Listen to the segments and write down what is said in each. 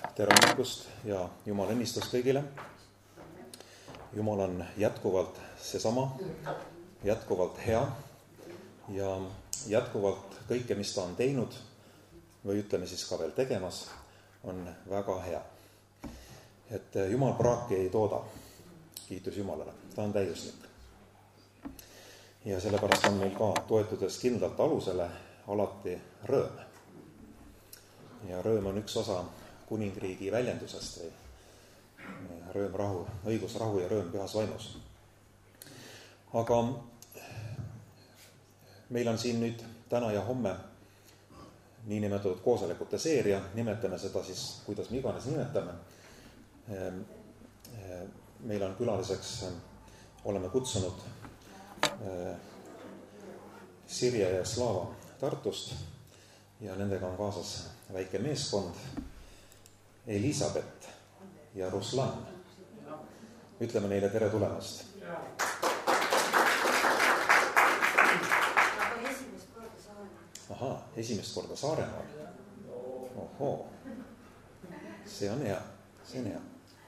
Tere hommikust ja Jumal õnnistus kõigile. Jumal on jätkuvalt seesama, jätkuvalt hea ja jätkuvalt kõike, mis ta on teinud või ütleme siis ka veel tegemas, on väga hea. Et Jumal praaki ei tooda, kiitus Jumalale, ta on täiuslik. Ja sellepärast on meil ka toetudes kindlalt alusele alati rõõm. Ja rõõm on üks osa kuningriigi väljendusest või rõõm, rahu, õigus, rahu ja rõõm pühas vaimus. Aga meil on siin nüüd täna ja homme niinimetatud koosolekute seeria, nimetame seda siis, kuidas me iganes nimetame. Meil on külaliseks, oleme kutsunud Sirje ja Slava Tartust ja nendega on kaasas väike meeskond Elisabeth ja Ruslan. Ütleme neile tere tulemast. Aha, esimest korda Saaremaal. Ohoo, see on hea, see on hea.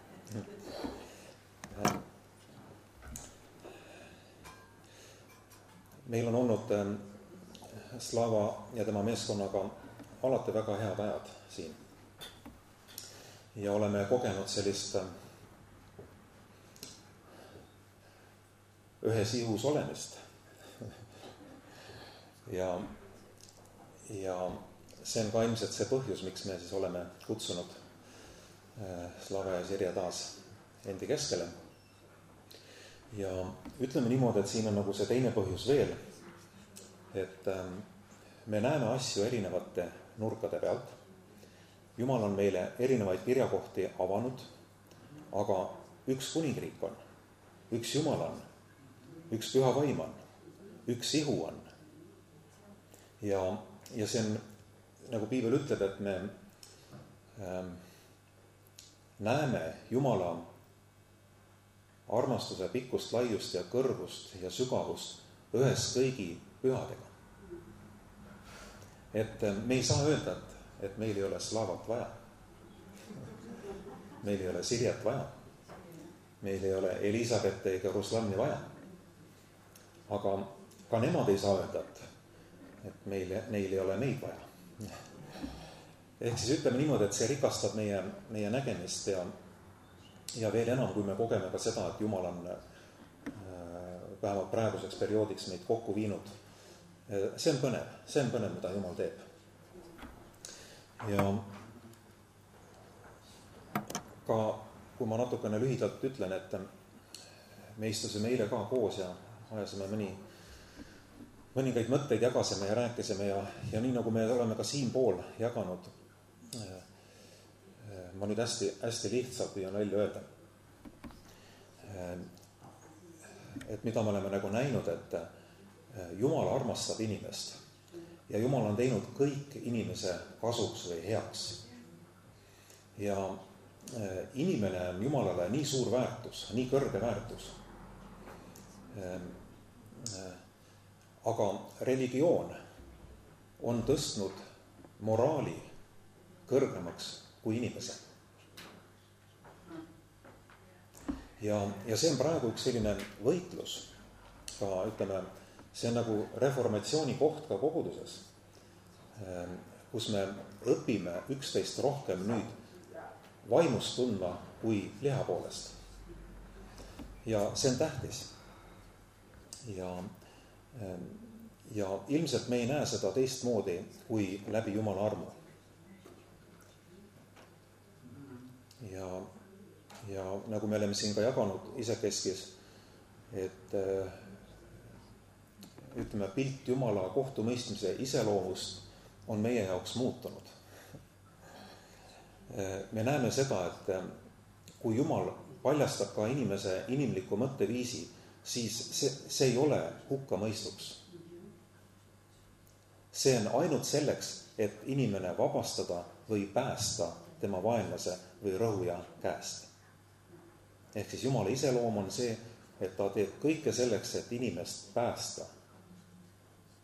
Meil on olnud Slava ja tema meeskonnaga alati väga head ajad siin. Ja oleme kogenud sellist ühes ihus olemist. Ja see on ka ilmselt see põhjus, miks me siis oleme kutsunud Slava ja Sirje taas endi keskele. Ja ütleme niimoodi, et siin on nagu see teine põhjus veel, et me näeme asju erinevate nurkade pealt. Jumal on meile erinevaid kirjakohti avanud, aga üks kuningriik on, üks Jumal on, üks püha vaim on, üks ihu on. Ja see on, nagu Piibel ütleb, et me näeme Jumala armastuse pikkust, laiust ja kõrgust ja sügavust ühes kõigi pühadega. Et me ei saa öelda, et meil ei ole Slavat vaja. Meil ei ole Sirjet vaja. Meil ei ole Elisabeth ega Ruslani vaja. Aga ka nemad ei saa öelda, et neil ei ole meid vaja. Ehk siis ütleme niimoodi, et see rikastab meie nägemist ja veel enam, kui me kogeme ka seda, et Jumal on vähemalt praeguseks perioodiks meid kokku viinud. See on põnev, mida Jumal teeb. Ja ka, kui ma natukene lühidalt ütlen, et me istusime eile ka koos ja ajasime mõningaid mõtteid jagasime ja rääkisime ja nii nagu me oleme ka siin pool jaganud, ma nüüd hästi lihtsalt püüan välja öelda, et mida me oleme nagu näinud, et Jumal armastab inimest ja Jumal on teinud kõik inimese kasuks või heaks. Ja inimene on Jumalale nii suur väärtus, nii kõrge väärtus. Aga religioon on tõstnud moraali kõrgemaks kui inimese. Ja see on praegu üks selline võitlus, ka ütleme, see on nagu reformatsiooni koht ka koguduses, kus me õpime üksteist rohkem nüüd vaimust tundma kui liha poolest. Ja see on tähtis. Ja ilmselt me ei näe seda teistmoodi kui läbi Jumala armu. Ja nagu me oleme siin ka jaganud isekeskis, et ütleme, pilt Jumala kohtumõistmise iseloomust on meie jaoks muutunud. Me näeme seda, et kui Jumal paljastab ka inimese inimliku mõtteviisi, siis see ei ole hukkamõistuks. See on ainult selleks, et inimene vabastada või päästa tema vaenlase või rõhuja käest. Ehk siis Jumala iseloom on see, et ta teeb kõike selleks, et inimest päästa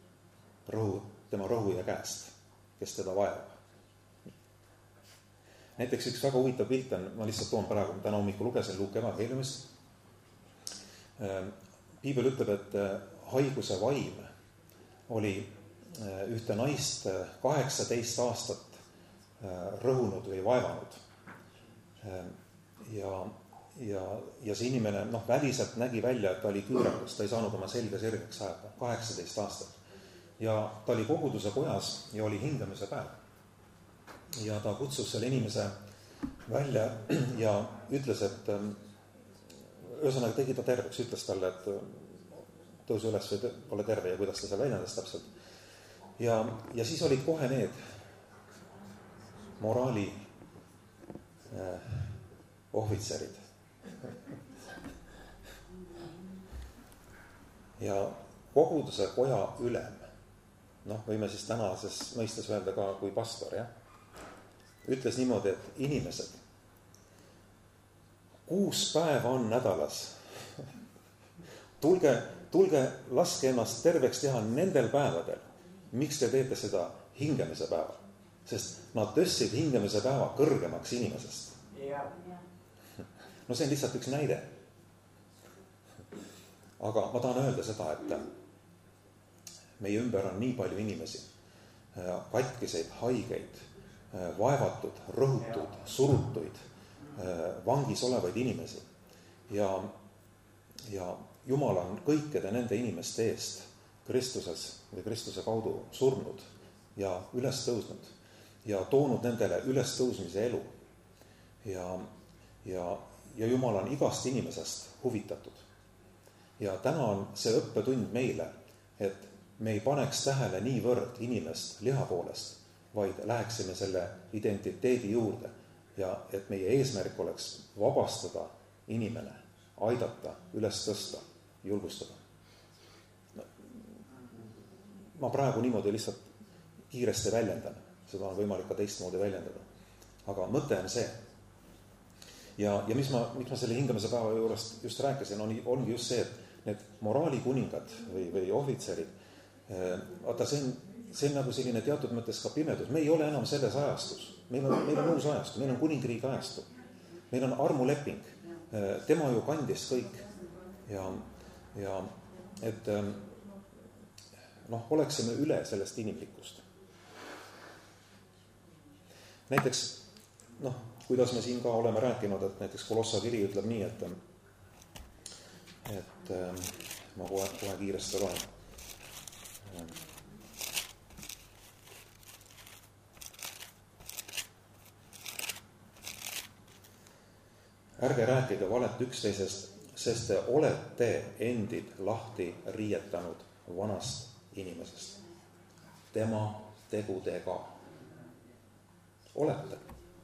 tema rõhuja käest, kes teda vajab. näiteks üks väga huvitav pilt on, ma lihtsalt toon praegu, täna hommikul lugesin Luuke evangeeliumist. Piibel ütleb, et haiguse vaim oli ühte naist 18 aastat rõhunud või vaevanud. Ja see inimene väliselt nägi välja, et ta oli küürakas, ta ei saanud oma selga sirgeks ajada, 18 aastat. Ja ta oli koguduse kojas ja oli hingamise päev. Ja ta kutsus selle inimese välja ja ütles, et ühesõnaga tegi ta terveks, ütles talle, et tõuse üles või ole terve ja kuidas ta seal väljendas täpselt. Ja siis olid kohe need moraali ohvitserid. Ja koguduse koja ülem, võime siis tänases mõistes öelda ka kui pastor, ütles niimoodi, et inimesed, 6 päeva on nädalas. Tulge, laske ennast terveks teha nendel päevadel. Miks te teete seda hingamise päeva? Sest nad tõstsid hingamise päeva kõrgemaks inimesest. No see on lihtsalt üks näide. Aga ma tahan öelda seda, et meie ümber on nii palju inimesi, katkiseid, haigeid, vaevatud, rõhutud, surutuid, vangis olevaid inimesi. Ja Jumal on kõikide nende inimeste eest Kristuses või Kristuse kaudu surnud ja üles tõusnud ja toonud nendele üles tõusmise elu. Ja Jumal on igast inimesest huvitatud. Ja täna on see õppetund meile, et me ei paneks tähele niivõrd inimest liha poolest, vaid läheksime selle identiteedi juurde ja et meie eesmärk oleks vabastada inimene, aidata, üles tõsta, julgustada. Ma praegu niimoodi lihtsalt kiiresti väljendan, seda on võimalik ka teistmoodi väljendada. Aga mõte on see. Ja mis ma selle hingamise päeva juurest just rääkisin, ongi just see, et need moraalikuningad või ohvitserid, vaata see on nagu selline teatud mõttes ka pimedus. Me ei ole enam selles ajastus. Meil on uus ajastu, meil on kuningriigi ajastu. Meil on armuleping. Tema ju kandis kõik. Ja et oleksime üle sellest inimlikust. Näiteks, kuidas me siin ka oleme rääkinud, et näiteks Kolossa kiri ütleb nii, et ma kohe kiiresti loen. Ärge rääkige valet üksteisest, sest te olete endid lahti riietanud vanast inimesest. Tema tegudega. Olete.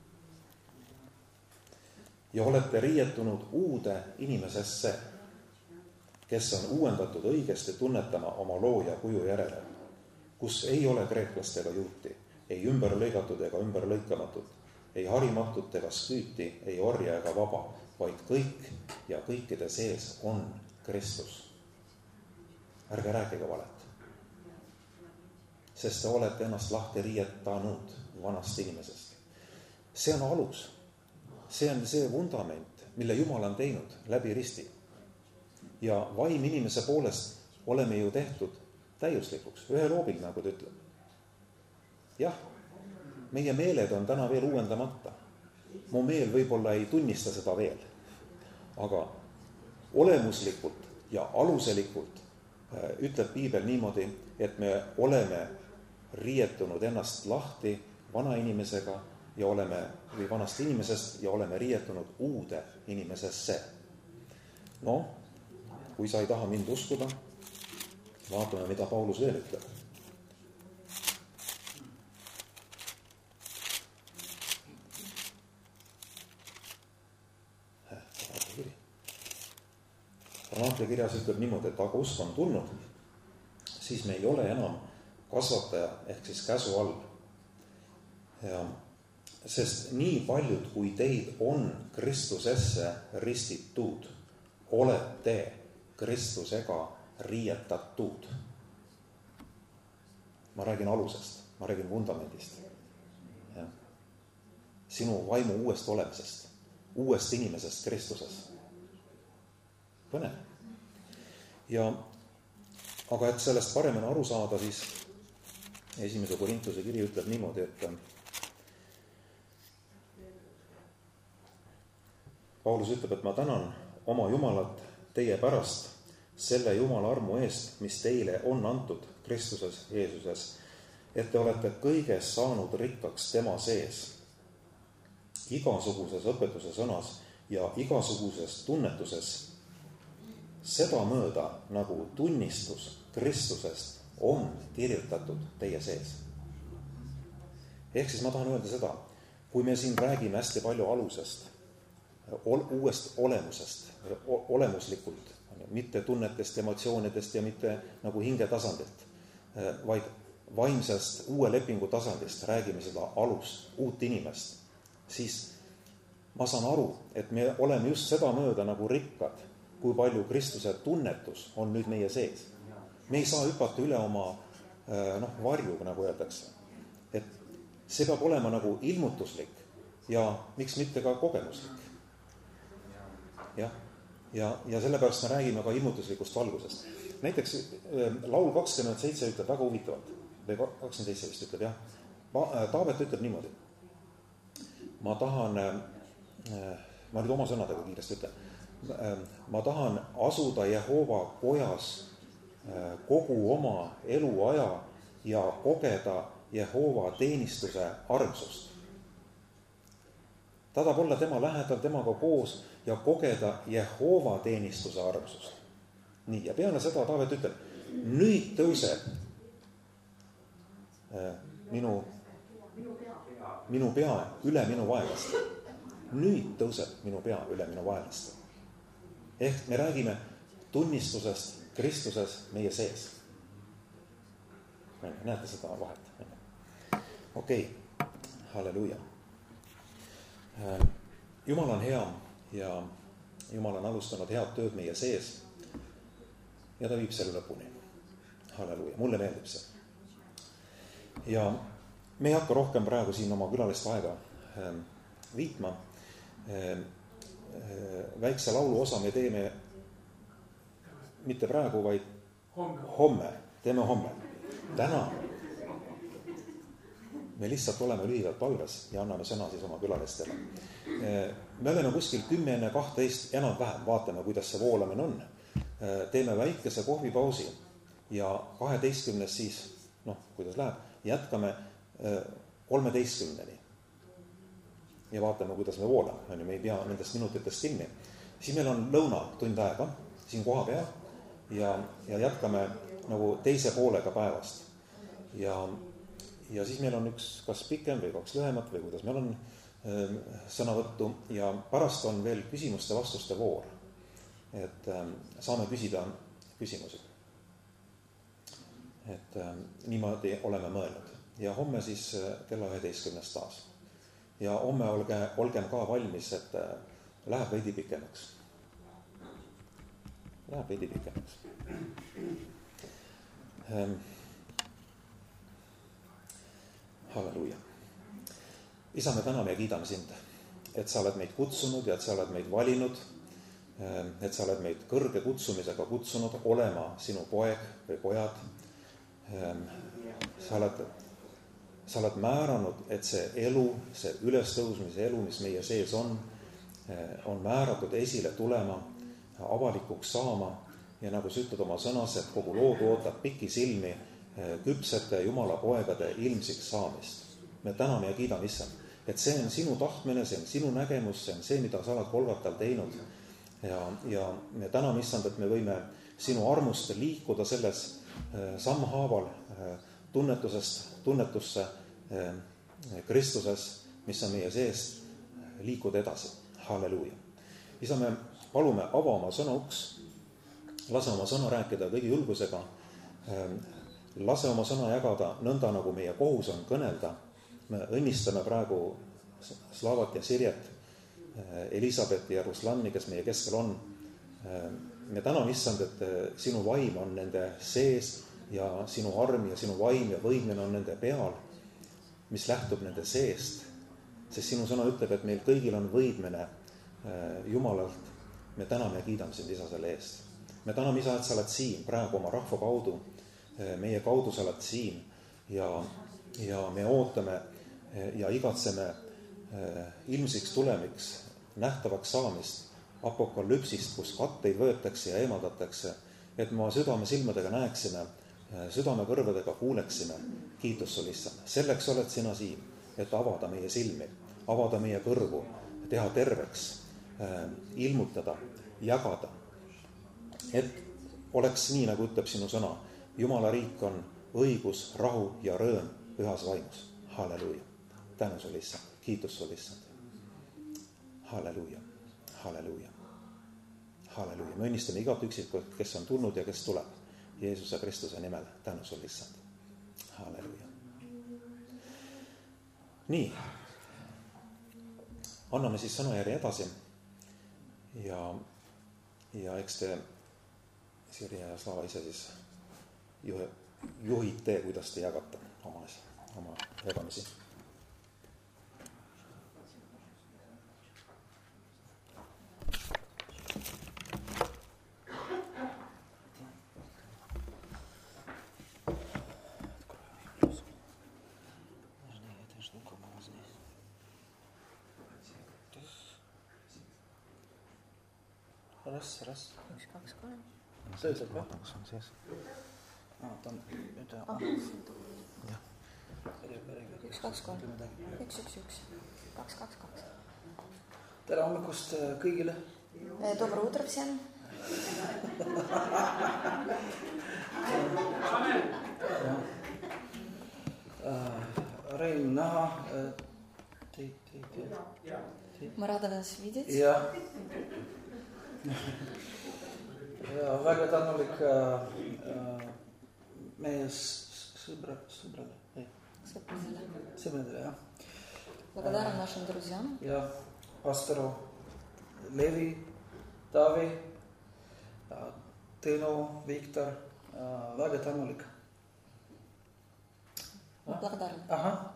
Ja olete riietunud uude inimesesse, kes on uuendatud õigesti tunnetama oma looja kuju järele, kus ei ole kreeklast ega juuti, ei ümber lõigatud ega ümber lõikamatut, ei harimatut ega sküüti, ei orja ega vaba, vaid kõik ja kõikide sees on Kristus. Ärge rääkige valet, sest te olete ennast lahti riietanud vanast inimesest. See on alus, see on see vundament, mille Jumal on teinud läbi risti. Ja vaim inimese poolest oleme ju tehtud täiuslikuks, ühe loobil, nagu ta ütleb. Jah, meie meeled on täna veel uuendamata. Mu meel võib-olla ei tunnista seda veel, aga olemuslikult ja aluselikult ütleb Piibel niimoodi, et me oleme riietunud ennast lahti vana inimesega ja või vanast inimesest ja oleme riietunud uude inimesesse. Kui sa ei taha mind uskuda, vaatame, mida Paulus veel ütleb. Galaatide kirjas ütleb niimoodi, et aga usk on tulnud, siis me ei ole enam kasvataja ehk siis käsu all. Sest nii paljud, kui teid on Kristusesse ristitud, olete Kristusega riietatud. Ma räägin alusest, ma räägin vundamendist. sinu vaimu uuest olemisest, uuest inimesest Kristuses. Põnev. Aga et sellest paremini aru saada, siis 1. Korintuse kiri ütleb niimoodi, et Paulus ütleb, et ma tänan oma Jumalat teie pärast selle Jumala armu eest, mis teile on antud Kristuses Jeesuses, et te olete kõiges saanud rikkaks tema sees, igasuguses õpetuse sõnas ja igasuguses tunnetuses, sedamööda nagu tunnistus Kristusest on kirjutatud teie sees. Ehk siis ma tahan öelda seda, kui me siin räägime hästi palju alusest, uuest olemusest, olemuslikult, mitte tunnetest, emotsioonidest ja mitte nagu hingetasandilt, vaid vaimsest uue lepingu tasandist räägime seda alust, uut inimest, siis ma saan aru, et me oleme just seda mööda nagu rikkad, kui palju Kristuse tunnetus on nüüd meie sees. Me ei saa hüpata üle oma varjuga, nagu öeldakse. Et see peab olema nagu ilmutuslik ja miks mitte ka kogemuslik. Ja sellepärast me räägime ka ilmutuslikust valgusest. Näiteks laul 27 ütleb väga huvitavalt, või 27 vist ütleb, jah. Taavet ütleb niimoodi. Ma tahan, ma nüüd oma sõnadega kiiresti ütlen, ma tahan asuda Jehova kojas kogu oma eluaja ja kogeda Jehova teenistuse armsust. Ta tahab olla tema lähedal, temaga koos ja kogeda Jehova teenistuse armsust. Nii, ja peale seda Taavet ütleb, nüüd tõuseb minu pea üle minu vaenlaste. Nüüd tõuseb minu pea üle minu vaenlaste. Ehk me räägime tunnistusest Kristuses meie sees. Näete seda vahet? Okei, halleluuja. Jumal on hea ja Jumal on alustanud head tööd meie sees ja ta viib selle lõpuni. Halleluuja, mulle meeldib see. Ja me ei hakka rohkem praegu siin oma külalist aega viitma. Väikse laulu osa me teeme mitte praegu, vaid homme. Teeme homme. Täna me lihtsalt oleme lühidalt palves ja anname sõna siis oma külalistele. Me oleme kuskil 10:12 enam-vähem, vaatame, kuidas see voolamine on. Teeme väikese kohvipausi ja 12 siis, kuidas läheb, jätkame 13-ni. Ja vaatame, kuidas me voolame. Me ei pea nendest minutitest kinni. Siis meil on lõuna tund aega siin koha peal ja jätkame nagu teise poolega päevast. Ja siis meil on üks kas pikem või 2 lühemat või kuidas meil on sõnavõttu ja pärast on veel küsimuste-vastuste voor. Et saame küsida küsimusi. Et niimoodi oleme mõelnud. Ja homme siis kella 11 taas. Ja homme olgem ka valmis, et läheb veidi pikemaks. Läheb veidi pikemaks. Halleluuja. Isa, me täname ja kiidame sind, et sa oled meid kutsunud ja et sa oled meid valinud, et sa oled meid kõrge kutsumisega kutsunud olema sinu poeg või pojad. Sa oled määranud, et see elu, see ülestõusmise elu, mis meie sees on määratud esile tulema, avalikuks saama ja nagu sa ütled oma sõnas, et kogu loodu ootab pikisilmi küpsete Jumala poegade ilmsiks saamist. Me täname ja kiidame issand, et see on sinu tahtmine, see on sinu nägemus, see on see, mida sa oled Golgatal teinud ja me täname issand, et me võime sinu armust liikuda selles sammhaaval tunnetusse Kristuses, mis on meie sees, liikuda edasi. Halleluuja. Isa, me palume ava oma sõna uks, lase oma sõna rääkida kõigi julgusega, lase oma sõna jagada nõnda, nagu meie kohus on kõnelda. Me õnnistame praegu Slaavat ja Sirjet, Elisabethi ja Ruslani, kes meie keskel on. Me täname issand, et sinu vaim on nende sees ja sinu arm ja sinu vaim ja võimine on nende peal, mis lähtub nende seest. sest sinu sõna ütleb, et meil kõigil on võidmine Jumalalt. Me täname ja kiidame sind, Isa, selle eest. Me täname, Isa, et sa oled siin praegu oma rahva kaudu, meie kaudu sa oled siin ja me ootame ja igatseme ilmsiks tulemiks, nähtavaks saamist, apokalüpsist, kus katteid võetakse ja eemaldatakse, et me südame silmadega näeksime, südame kõrvadega kuuleksime. Kiitus sul, Issand. Selleks oled sina siin, et avada meie silmi, avada meie kõrvu, teha terveks, ilmutada, jagada. Et oleks nii, nagu ütleb sinu sõna. Jumala riik on õigus, rahu ja rõõm pühas vaimus. Halleluuja. Tänu sul, Issand. Kiitus sul, Issand. Halleluuja. Halleluuja. Halleluuja. Me õnnistame igat üksikut, kes on tulnud ja kes tuleb. Jeesuse Kristuse nimel. Tänu sul, Issand. Halleluuja. Nii. Anname siis sõnajärje edasi. Ja eks te Sirje ja Slava ise siis juhid tee, kuidas te jagate oma jagamisi. Раз. 1, 2, 3. See ütleb, jah? Kus on sees? Ta on, jah. 1, 2, 3. 1, 1, 1. 2, 2, 2. Tere hommikust kõigile. Доброе утро всем. Rein näha. Мы рады вас видеть. Ja väga tänulik meie sõbradele. Sõbradele, jah. Благодарен нашим друзьям. Ja pastorу Levi, Taavi, Tõnu, Viktor, väga tänulik. Благодарен. Ага.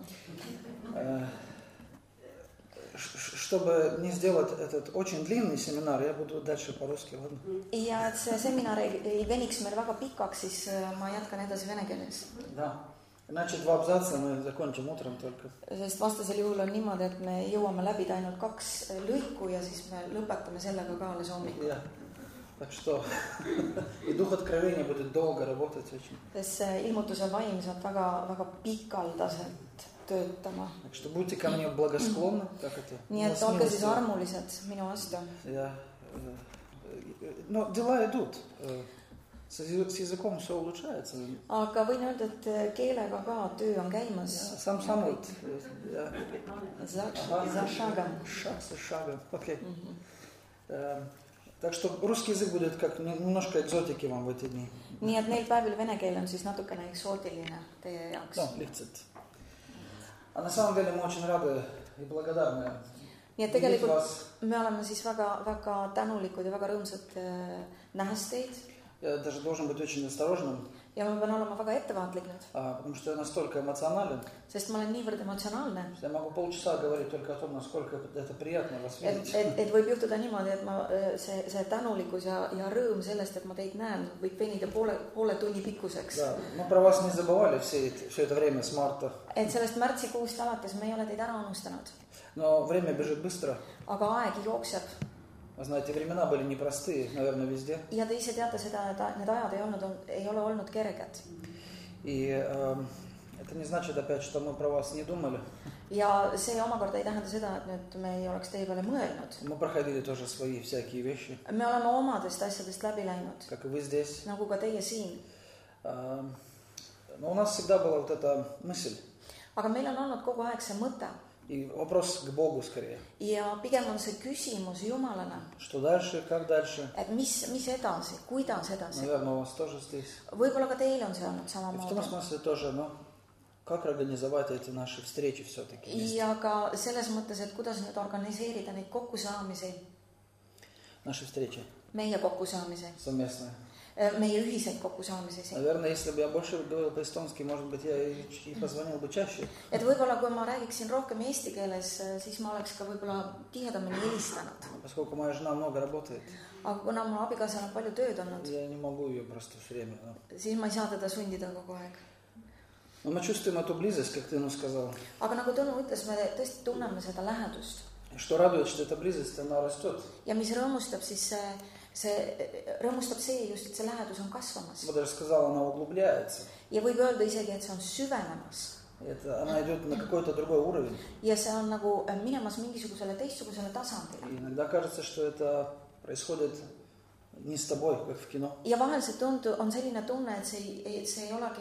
Чтобы не сделать этот очень длинный семинар, я буду дальше по-русски, ладно? Ja et see seminar ei veniks meil väga pikaks, siis ma jätkan edasi vene keeles. Да. Иначе 2 абзаца мы закончим утром только. Sest vastasel juhul on niimoodi, et me jõuame läbida ainult 2 lõiku ja siis me lõpetame sellega ka alles hommikul. Так что и дух откровения будет долго работать очень. Sest see ilmutuse vaim saab väga pikaldaselt töötama. Так что будьте ко мне благосклонны, как это. Nii et olge siis armulised minu vastu. Но дела идут. С языком все улучшается. Aga võin öelda, et keelega ka töö on käimas. Сам-самут. За шагом. Шаг за шагом. Окей. Так что русский язык будет как немножко экзотики вам в эти дни. Nii et neil päevil vene keel on siis natukene eksootiline teie jaoks. Да, lihtsalt. А на самом деле мы очень рады и благодарны. Nii et tegelikult me oleme siis väga tänulikud ja väga rõõmsad nähes teid. Я даже должен быть очень осторожным. Ja ma pean olema väga ettevaatlik nüüd. Потому что я настолько эмоционален. Sest ma olen niivõrd emotsionaalne. Я могу полчаса говорить только о том, насколько это приятно вас видеть. Et võib juhtuda niimoodi, et ma see tänulikkus ja rõõm sellest, et ma teid näen, võib venida poole tunni pikkuseks. Да, мы про вас не забывали все это время с марта. Et sellest märtsikuust alates me ei ole teid ära unustanud. Но время бежит быстро. Aga aeg jookseb. Вы знаете, времена были непростые, наверное, везде. Ja te ise teate seda, et need ajad ei ole olnud kerged. И это не значит опять, что мы про вас не думали. Ja see omakorda ei tähenda seda, et nüüd me ei oleks teie peale mõelnud. Мы проходили тоже свои всякие вещи. Me oleme omadest asjadest läbi läinud. Как и вы здесь. Nagu ka teie siin. Но у нас всегда была вот эта мысль. Aga meil on olnud kogu aeg see mõte. И вопрос к Богу скорее. Ja pigem on see küsimus Jumalale. Что дальше, как дальше? Et mis edasi, kuidas edasi? Наверное, у вас тоже здесь. Võib-olla ka teil on see olnud И в samamoodi. том смысле тоже, как организовать эти наши встречи все-таки? Ja ka selles mõttes, et kuidas nüüd organiseerida neid kokkusaamisi. Наши встречи. Meie kokkusaamisi. Совместные. meie ühiseid kokkusaamisi siin. Наверное, если бы я больше говорил по-эстонски, может быть, я и позвонил бы чаще. Et võib-olla, kui ma räägiksin rohkem eesti keeles, siis ma oleks ka võib-olla tihedamini helistanud. Поскольку моя жена много работает, Aga kuna mul abikaasal on palju tööd olnud, я не могу ее просто все время. siis ma ei saa teda sundida kogu aeg. Но мы чувствуем эту близость, как ты сказал. Aga nagu Tõnu ütles, me tõesti tunneme seda lähedust. Что радует, что эта близость, она растет. Ja mis rõõmustab, siis rõõmustab see just, et see lähedus on kasvamas. Я бы даже сказал, она углубляется. Ja võib öelda isegi, et see on süvenemas. Она идет на какой-то другой уровень. Ja see on nagu minemas mingisugusele teistsugusele tasandile. И иногда кажется, что это происходит не с тобой, как в кино. Ja vahel see on selline tunne, et see ei olegi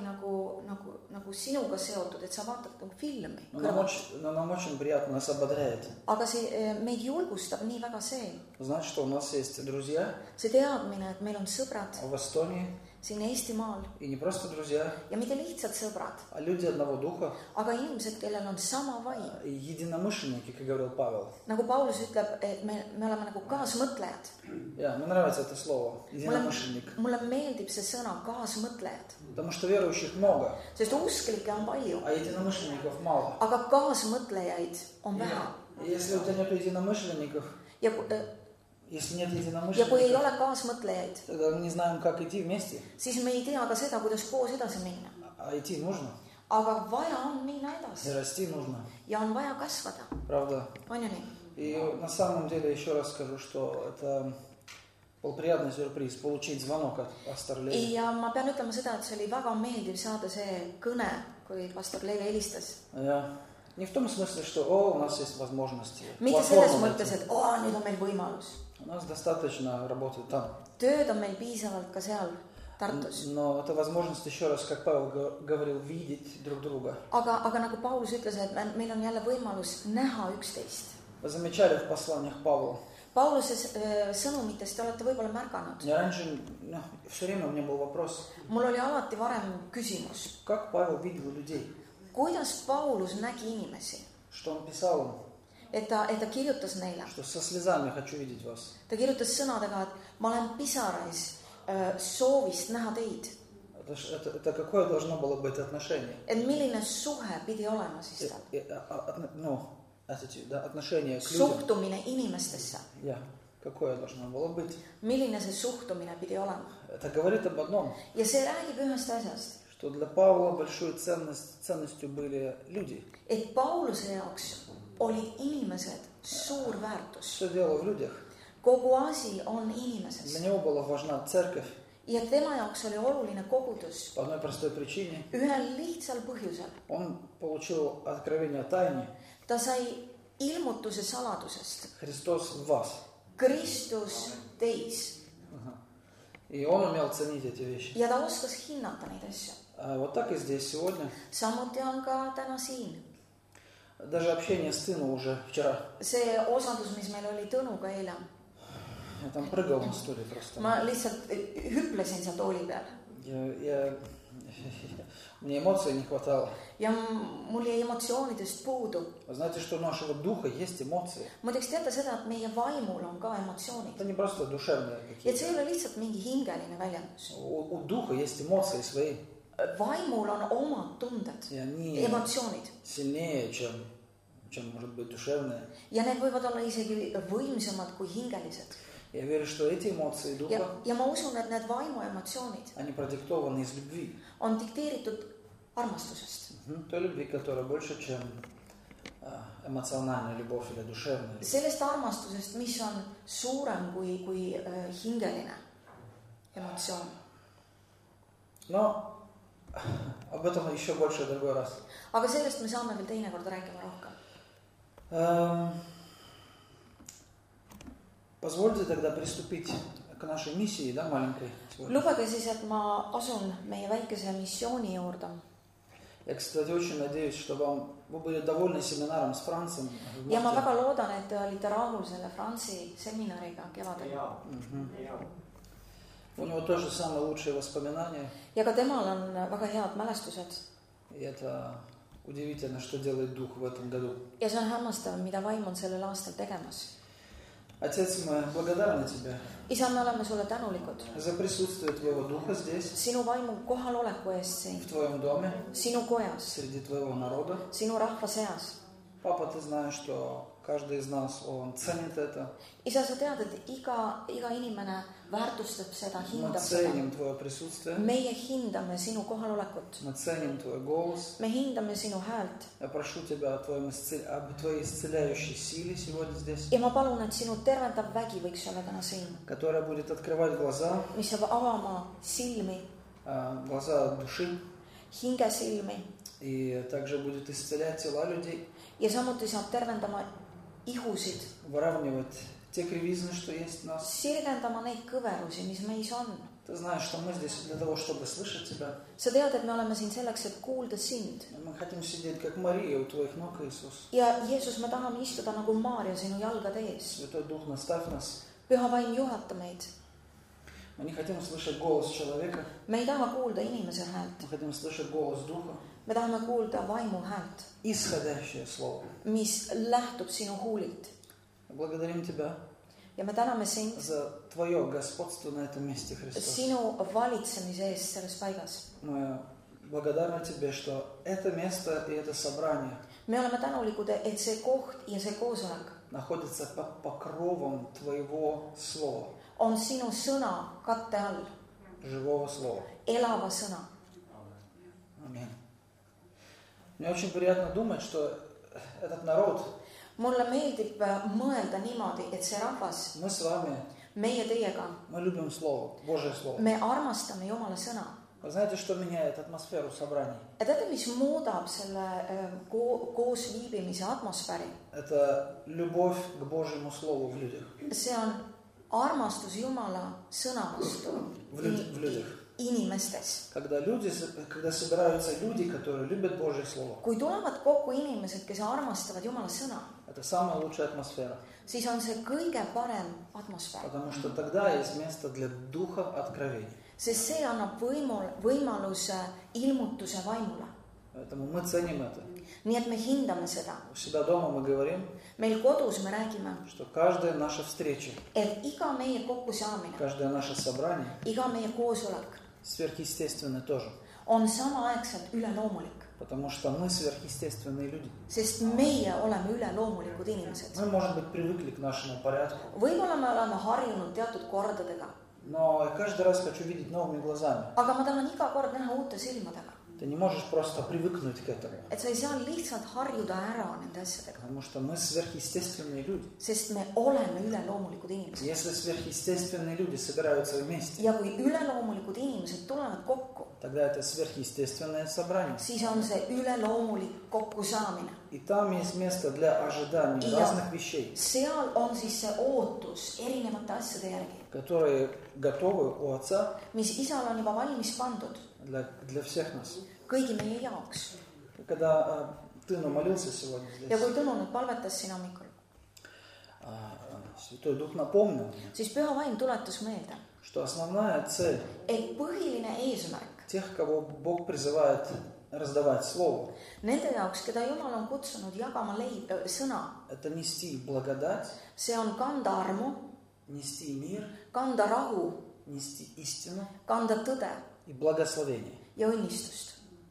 nagu sinuga seotud, et sa vaatad nagu filmi. Но нам очень приятно, нас ободряет. Aga see meid julgustab nii väga see. Знать, что у нас есть друзья See teadmine, et meil on sõbrad в Эстонии. siin Eestimaal. И не просто друзья, Ja mitte lihtsalt sõbrad, а люди одного духа. aga inimesed, kellel on sama vaim. Единомышленники, как говорил Павел. Nagu Paulus ütleb, et me oleme nagu kaasmõtlejad. Мне нравится это слово. Единомышленник. Mulle meeldib see sõna kaasmõtlejad. Потому что верующих много, Sest usklikke on palju, а единомышленников мало. aga kaasmõtlejaid on vähe. И если у тебя нет единомышленников, Ja если нет kui ei единомышленников, ole kaasmõtlejaid, тогда мы не знаем, как идти вместе. siis me ei tea ka seda, kuidas koos edasi minna. А идти нужно. Aga vaja on minna И edasi расти нужно. ja on vaja kasvada. Правда. On ju nii? И на самом деле еще раз скажу, что это был приятный сюрприз получить звонок от пастора Леви. Ja ma pean ütlema seda, et see oli väga meeldiv saada see kõne, kui pastor Leevi helistas. Не в том смысле, что у нас есть возможности. Mitte selles mõttes, et nüüd on meil võimalus. У нас достаточно работы там. Tööd on meil piisavalt ka seal Tartus. Но это возможность, еще раз, как Павел говорил, видеть друг друга. Aga nagu Paulus ütles, et meil on jälle võimalus näha üksteist. Вы замечали в посланиях Павла? Pauluse sõnumitest te olete võib-olla märganud. Я раньше, все время у меня был вопрос. Mul oli alati varem küsimus. Как Павел видел людей? Kuidas Paulus nägi inimesi? Что он писал им? Et ta kirjutas neile. Что со слезами хочу видеть вас. Ta kirjutas sõnadega, et ma olen pisarais soovist näha teid. Это какое должно было быть отношение? Et milline suhe pidi olema siis tal? Отношение к людям. Suhtumine inimestesse. Какое должно было быть? Milline see suhtumine pidi olema? Это говорит об одном. Ja see räägib ühest asjast. Что для Павла большой ценностью были люди. Et Pauluse jaoks olid inimesed suur väärtus. Все дело в людях. Kogu asi on inimeses. Для него была важна церковь. Ja tema jaoks oli oluline kogudus. По одной простой причине. Ühel lihtsal põhjusel. Он получил откровение о тайне. Ta sai ilmutuse saladusest. Христос в вас. Kristus teis. И он умел ценить эти вещи. Ja ta oskas hinnata neid asju. Вот так и здесь сегодня. Samuti on ka täna siin. Даже общение с Тыну уже вчера. See osadus, mis meil oli Tõnuga eile. Я там прыгал на стуле просто. Ma lihtsalt hüplesin seal tooli peal. Мне эмоций не хватало. Ja mul jäi emotsioonidest puudu. Вы знаете, что у нашего духа есть эмоции. Muideks teate seda, et meie vaimul on ka emotsioonid. Это не просто душевные Ja see ei ole lihtsalt mingi hingeline väljendus. У духа есть эмоции свои. Vaimul on omad tunded, emotsioonid. Сильнее, чем может быть душевные. Ja need võivad olla isegi võimsamad kui hingelised. Я верю, что эти эмоции духа, ja ma usun, et need vaimu emotsioonid они продиктованы из любви. On dikteeritud armastusest. Той любви, которая больше, чем эмоциональная любовь или душевная. Sellest armastusest, mis on suurem kui hingeline emotsioon. Но об этом еще больше в другой раз. Aga sellest me saame veel teinekord rääkima rohkem. Позвольте тогда приступить к нашей миссии, маленькой. Lubage siis, et ma asun meie väikese missiooni juurde. Я, кстати, очень надеюсь, что вы были довольны семинаром с Францем. Ja ma väga loodan, et te olite rahul selle Franci seminariga kevadel. У него тоже самые лучшие воспоминания. Ja ka temal on väga head mälestused. И это удивительно, что делает Дух в этом году. Ja see on hämmastav, mida vaim on sellel aastal tegemas. Отец, мы благодарны Тебе isa, me oleme sulle tänulikud за присутствие Твоего Духа здесь, sinu vaimu kohaloleku eest siin, в Твоем доме, sinu kojas, среди Твоего народа. sinu rahva seas. Папа, Ты знаешь, что каждый из нас, он ценит это. isa, sa tead, et iga inimene väärtustab seda, Мы hindab seda. ценим Твое присутствие, meie hindame sinu kohalolekut, мы ценим Твой голос. me hindame sinu häält Я прошу Тебя об Твоей исцеляющей силе сегодня здесь, ja ma palun, et sinu tervendav vägi võiks olla täna siin, которая будет открывать глаза, mis saab avama silmi, глаза души, hingesilmi и также будет исцелять тела людей, ja samuti saab tervendama ihusid, выравнивать те кривизны, что есть в нас. sirgendama neid kõverusi, mis meis on. Ты знаешь, что мы здесь для того, чтобы слышать Тебя. sa tead, et me oleme siin selleks, et kuulda sind. Мы хотим сидеть, как Мария, у Твоих ног, Иисус. ja Jeesus, me tahame istuda nagu Maarja sinu jalgade ees. Святой Дух, наставь нас. püha vaim, juhata meid. Мы не хотим слышать голос человека, me ei taha kuulda inimese häält, мы хотим слышать голос Духа, me tahame kuulda vaimu häält, исходящее Слово. mis lähtub sinu huulilt. Благодарим Тебя ja me täname sind за Твое господство на этом месте, Христос. sinu valitsemise eest selles paigas. Мы благодарны Тебе, что это место и это собрание me oleme tänulikud, et see koht ja see koosolek находится под покровом Твоего Слова, on sinu sõna katte all, живого Слова. elava sõna. Аминь. Мне очень приятно думать, что этот народ, mulle meeldib mõelda niimoodi, et see rahvas, мы с вами, meie teiega, мы любим Слово, Божье Слово. me armastame Jumala sõna. Вы знаете, что меняет атмосферу собраний? ja teate, mis muudab selle koos viibimise atmosfääri? Это любовь к Божьему Слову в людях. see on armastus Jumala sõna vastu В людях. inimestes. Когда собираются люди, которые любят Божье Слово, kui tulevad kokku inimesed, kes armastavad Jumala sõna, это самая лучшая атмосфера. siis on see kõige parem atmosfäär. Потому что тогда есть место для духа откровений. sest see annab võimaluse ilmutuse vaimule. Поэтому мы ценим это. nii et me hindame seda. У себя дома мы говорим, meil kodus me räägime, что каждая наша встреча, et iga meie kokkusaamine, каждое наше собрание iga meie koosolek сверхъестественное тоже. on samaaegselt üleloomulik. Потому что мы сверхъестественные люди. sest meie oleme üleloomulikud inimesed. Мы, может быть, привыкли к нашему порядку. võib-olla me oleme harjunud teatud kordadega, Но я каждый раз хочу видеть новыми глазами. aga ma tahan iga kord näha uute silmadega. Ты не можешь просто привыкнуть к этому. et sa ei saa lihtsalt harjuda ära nende asjadega, Потому что мы сверхъестественные люди. sest me oleme üleloomulikud inimesed. Если сверхъестественные люди собираются вместе, ja kui üleloomulikud inimesed tulevad kokku, тогда это сверхъестественное собрание. siis on see üleloomulik kokkusaamine. И там есть место для ожиданий Ja. разных вещей, seal on siis see ootus erinevate asjade järgi, которые готовы у Отца mis isal on juba valmis pandud для всех нас. kõigi meie jaoks. И когда Тыну молился сегодня ja здесь, kui Tõnu nüüd palvetas siin hommikul, Святой Дух напомнил мне, siis Püha Vaim tuletas meelde, что основная цель et põhiline eesmärk тех, кого Бог призывает раздавать Слово, nende jaoks, keda Jumal on kutsunud jagama sõna, это нести благодать, see on kanda armu, нести мир, kanda rahu, нести истину kanda tõde и благословение. ja õnnistust.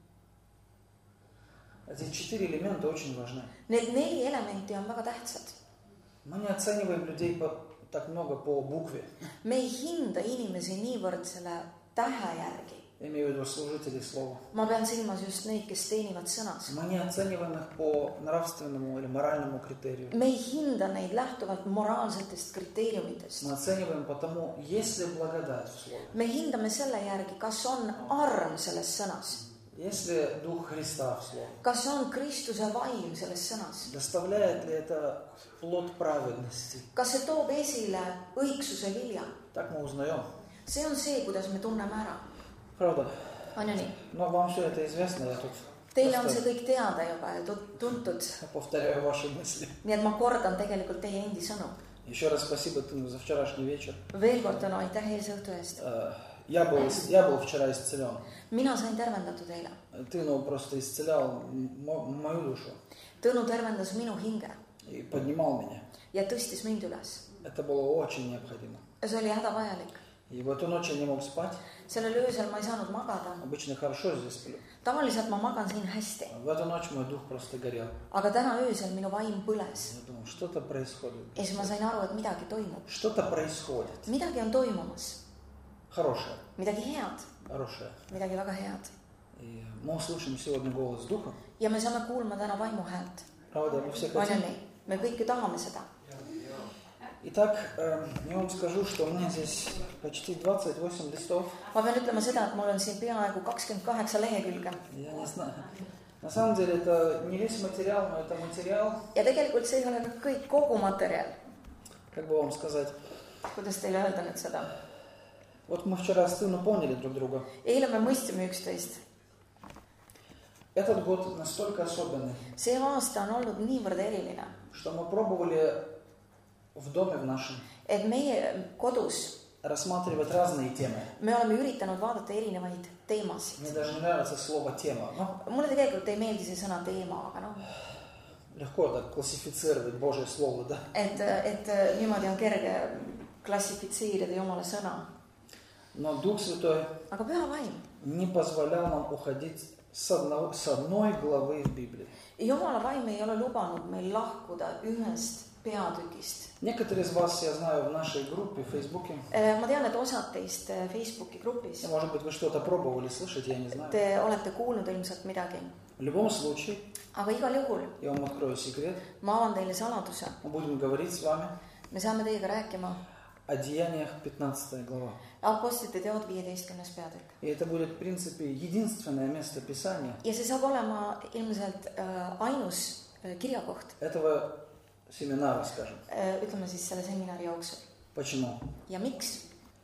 Эти 4 элемента очень важны. Need 4 elementi on väga tähtsad. Мы не оцениваем людей так много по букве. me ei hinda inimesi niivõrd selle tähe järgi. Я имею в виду служителей Слова. ma pean silmas just neid, kes teenivad sõnas. Мы не оцениваем их по нравственному или моральному критерию. me ei hinda neid lähtuvalt moraalsetest kriteeriumitest. Мы оцениваем потому, есть ли благодать в Слове. me hindame selle järgi, kas on arm selles sõnas, Есть ли Дух Христа в Слове. kas on Kristuse vaim selles sõnas, Доставляет ли это плод праведности. kas see toob esile õigsuse vilja. Так мы узнаем. see on see, kuidas me tunneme ära. Правда? on ju nii? Но вам все это известно, я тут Teile on see kõik teada juba ja tuntud, повторяю ваши мысли. nii et ma kordan tegelikult teie endi sõnu. Еще раз спасибо, Тыну, за вчерашний вечер. veel kord on aitäh eilse õhtu eest. Я был вчера исцелен. mina sain tervendatud eile. Тыну просто исцелял мою душу Tõnu tervendas minu hinge и поднимал меня. ja tõstis mind üles. Это было очень необходимо. See oli hädavajalik. И в эту ночь я не мог спать. Sellel öösel ma ei saanud magada. Обычно хорошо здесь сплю. Tavaliselt ma magan siin hästi. В эту ночь мой дух просто горел. Aga täna öösel minu vaim põles. Я думал, что-то происходит. Ja siis ma sain aru, et midagi toimub. Что-то происходит. Midagi on toimumas. Хорошее. Midagi head. Хорошее. Midagi väga head. И мы услышим сегодня голос Духа. Ja me saame kuulma täna vaimu häält. Правда, мы все On ju хотим. nii? Me kõik ju tahame seda. Итак, я вам скажу, что у меня здесь почти 28 листов. Ma pean ütlema seda, et mul on siin peaaegu 28 lehekülge. Я не знаю. На самом деле это не весь материал, но это материал, Ja tegelikult see ei ole ka kõik kogu materjal. как бы вам сказать. Kuidas teile öelda nüüd seda? Вот мы вчера с сыном поняли друг друга. Eile me mõistsime üksteist. Этот год настолько особенный, See aasta on olnud niivõrd eriline, что мы пробовали в доме в нашем et meie kodus рассматривать разные темы. me oleme üritanud vaadata erinevaid teemasid. Мне даже не нравится слово «тема». Ну, Mulle tegelikult ei meeldi see sõna teema, aga noh, легко так классифицировать Божье Слово, да? et niimoodi on kerge klassifitseerida Jumala sõna. Но Дух Святой Aga püha vaim. не позволял нам уходить с одной главы в Библии. Jumala vaim ei ole lubanud meil lahkuda ühest peatükist. Некоторые из вас, я знаю, в нашей группе в Фейсбуке, Ma tean, et osad teist Facebooki grupis ja, может быть, вы что-то пробовали слышать, я не знаю. te olete kuulnud ilmselt midagi. В любом случае, Aga igal juhul я вам открою секрет. ma avan teile saladuse. Мы будем говорить с вами Me saame teiega rääkima о Деяниях 15 глава. Apostlite teod 15. peatükk. И это будет, в принципе, единственное место Писания Ja see saab olema ilmselt ainus kirjakoht, этого семинара, скажем. ütleme siis selle seminari jooksul. Почему? Ja miks?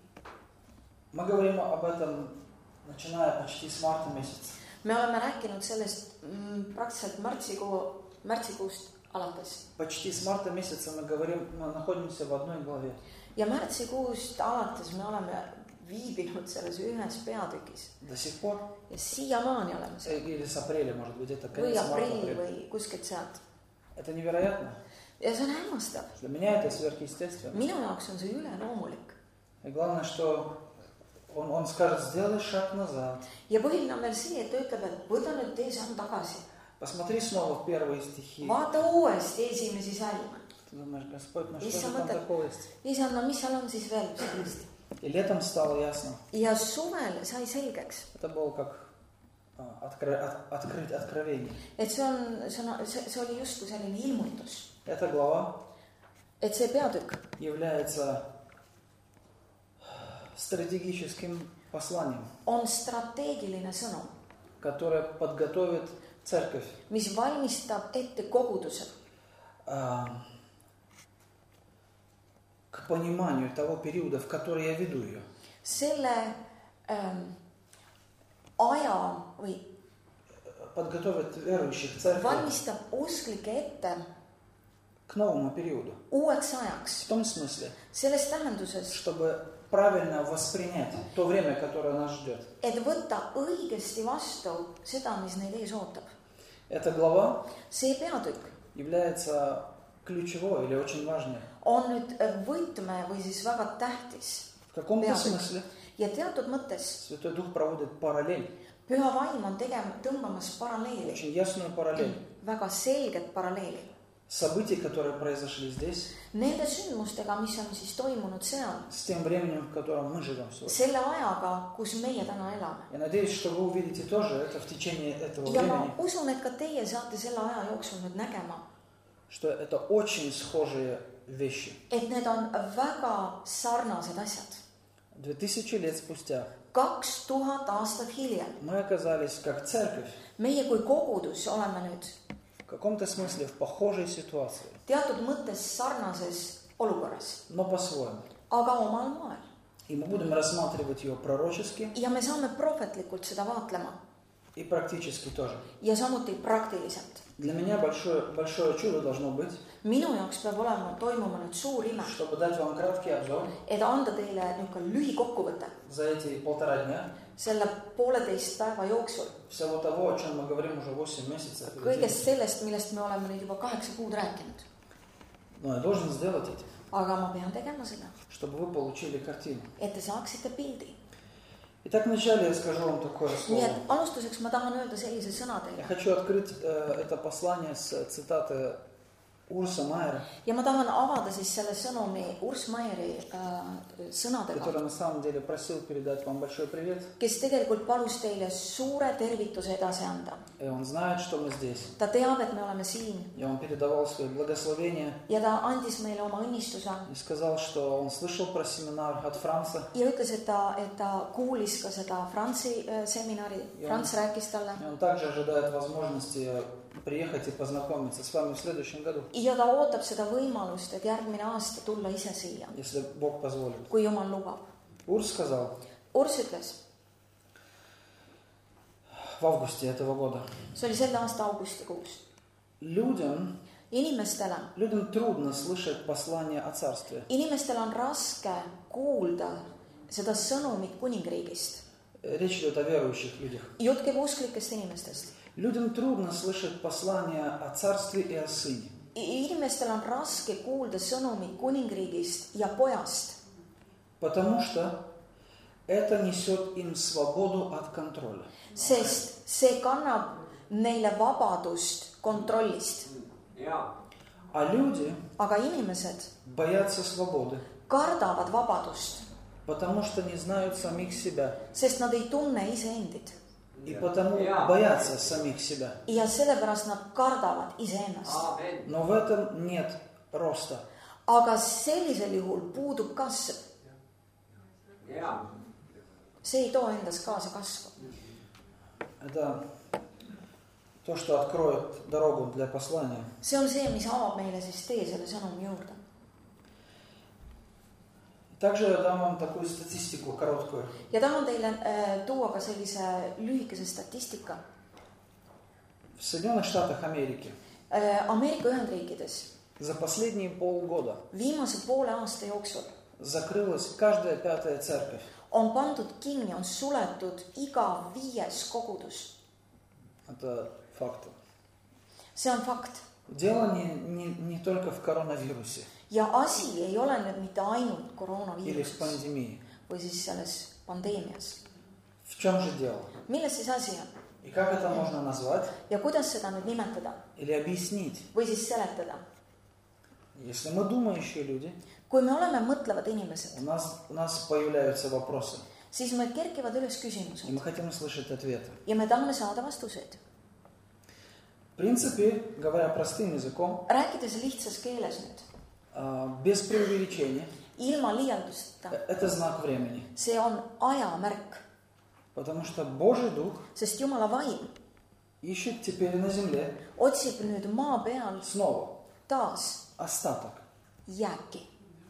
Мы говорим об этом, начиная почти с марта месяца. Me oleme rääkinud sellest praktiliselt märtsikuust alates. Почти с марта месяца мы говорим, мы находимся в одной главе. Ja märtsikuust alates me oleme viibinud selles ühes peatükis. До сих пор. Ja siiamaani oleme seal. Или с апреля, может быть, это Või конец марта. aprill või kuskilt sealt. Это невероятно. Ja see on hämmastav. Для меня это сверхъестественно. Minu jaoks on see üleloomulik. И главное, что он скажет, сделай шаг назад. Ja põhiline on veel see, et ta ütleb, et võta nüüd tee samm tagasi. Посмотри снова в первые стихи. Vaata uuesti esimesi salme. Ты думаешь, Господь, ну что же там такого есть? Isand, no mis seal on siis veel sellist? И летом стало ясно. Ja suvel sai selgeks, Это было как открыть откровение. et see oli justkui selline ilmutus. Эта глава Et see peatükk является стратегическим посланием, on strateegiline sõnum, которое подготовит церковь mis valmistab ette koguduse к пониманию того периода, в который я веду ее. selle aja või Подготовит верующих церкви valmistab usklikke ette к новому периоду. uueks ajaks. В том смысле, Selles tähenduses, чтобы правильно воспринять то время, которое нас ждет. et võtta õigesti vastu seda, mis neid ees ootab. Эта глава See peatükk является ключевой или очень важной. on nüüd võtme või siis väga tähtis В каком-то peatükk. смысле Ja teatud mõttes Святой Дух проводит параллель, püha vaim on tõmbamas paralleeli, очень ясную параллель. väga selget paralleeli. Событий, которые произошли здесь, Nende sündmustega, mis on siis toimunud seal, с тем временем, в котором мы живем сегодня. selle ajaga, kus meie täna elame. Я надеюсь, что вы увидите тоже это в течение этого Ja ma времени, usun, et ka teie saate selle aja jooksul nüüd nägema, что это очень схожие вещи. et need on väga sarnased asjad. 2000 лет спустя 2000 aastat hiljem мы оказались как церковь meie kui kogudus oleme nüüd в каком-то смысле в похожей ситуации, teatud mõttes sarnases olukorras, но по-своему. aga omal moel. И мы будем рассматривать ее пророчески Ja me saame prohvetlikult seda vaatlema и практически тоже. ja samuti praktiliselt. Для меня большое чудо должно быть, Minu jaoks peab olema toimuma nüüd suur ime, чтобы дать вам краткий обзор et anda teile niisugune lühikokkuvõte за эти 1,5 дня selle 1,5 päeva jooksul всего того, о чем мы говорим уже 8 месяцев. kõigest sellest, millest me oleme nüüd juba 8 kuud rääkinud. Но я должен сделать это, aga ma pean tegema seda, чтобы вы получили картину. et te saaksite pildi. Итак, вначале я скажу вам такое Nii слово. et alustuseks ma tahan öelda sellise sõna Я teile. хочу открыть это послание с цитаты Урса Майера, Ja ma tahan avada siis selle sõnumi Urs Meieri sõnadega, который на самом деле просил передать вам большой привет. kes tegelikult palus teile suure tervituse edasi anda. И он знает, что мы здесь. Ta teab, et me oleme siin И он передавал свои благословения ja ta andis meile oma õnnistuse и сказал, что он слышал про семинар от Франца. ja ütles, et ta kuulis ka seda Franzi seminari, Franz rääkis talle. И он также ожидает возможности приехать и познакомиться с вами в следующем году, Ja ta ootab seda võimalust, et järgmine aasta tulla ise siia, если Бог позволит. kui Jumal lubab. Урс сказал Urs ütles, в августе этого года: see oli selle aasta augustikuus. людям трудно слышать послание о царстве. Inimestel on raske kuulda seda sõnumit kuningriigist. Речь идет о верующих людях. Jutt käib usklikest inimestest. Людям трудно слышать послание о царстве и о сыне. Inimestel on raske kuulda sõnumit kuningriigist ja pojast, Потому что это несет им свободу от контроля. sest see kannab neile vabadust kontrollist. А люди Aga inimesed боятся свободы, kardavad vabadust, потому что не знают самих себя. sest nad ei tunne iseendid. И потому боятся самих себя. Ja sellepärast nad kardavad iseennast. Но в этом нет роста. Aga sellisel juhul puudub kasv. See ei too endas kaasa kasvu. Это то, что откроет дорогу для послания. See on see, mis avab meile siis tee selle sõnumi juurde. Также я дам вам такую статистику короткую. Ja tahan teile tuua ka sellise lühikese statistika. В Соединенных Штатах Америки Ameerika Ühendriikides за последние полгода viimase poole aasta jooksul закрылась каждая пятая церковь. on pandud kinni, on suletud iga 5. kogudus. Это факт. See on fakt. Дело не только в коронавирусе Ja asi ei ole nüüd mitte ainult или в koroonaviiruses пандемии. või siis selles pandeemias. В чем же дело? Milles siis asi on? И как это можно назвать Ja kuidas seda nüüd nimetada или объяснить? või siis seletada? Если мы думающие люди, Kui me oleme mõtlevad inimesed, у нас появляются вопросы, siis meil kerkivad üles и küsimused мы хотим услышать ответы. ja me tahame saada vastuseid. В принципе, говоря простым языком, Rääkides lihtsas keeles nüüd, без преувеличения, ilma liialdusteta, это знак времени. see on ajamärk, Потому что Божий Дух sest Jumala vaim ищет теперь на земле otsib nüüd maa peal снова taas остаток. jääki.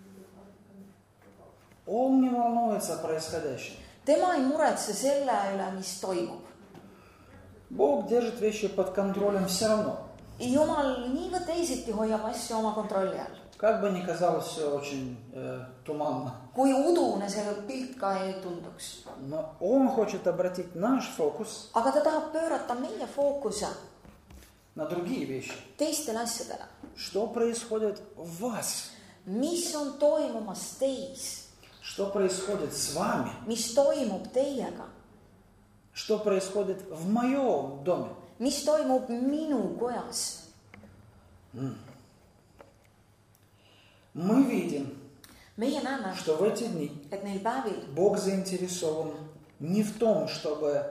Он не волнуется о происходящем. Tema ei muretse selle üle, mis toimub. Бог держит вещи под контролем все равно. Jumal nii või teisiti hoiab asju oma kontrolli all. Как бы ни казалось все очень туманно. Kui udune see pilt ka ei tunduks. Но Он хочет обратить наш фокус Aga ta tahab pöörata meie fookuse на другие вещи. teistele asjadele. Что происходит в вас? Mis on toimumas teis? Что происходит с вами? Mis toimub teiega? Что происходит в моем доме? Mis toimub minu kojas? Мы видим, Meie näeme, что в эти дни et neil päevil Бог заинтересован не в том, чтобы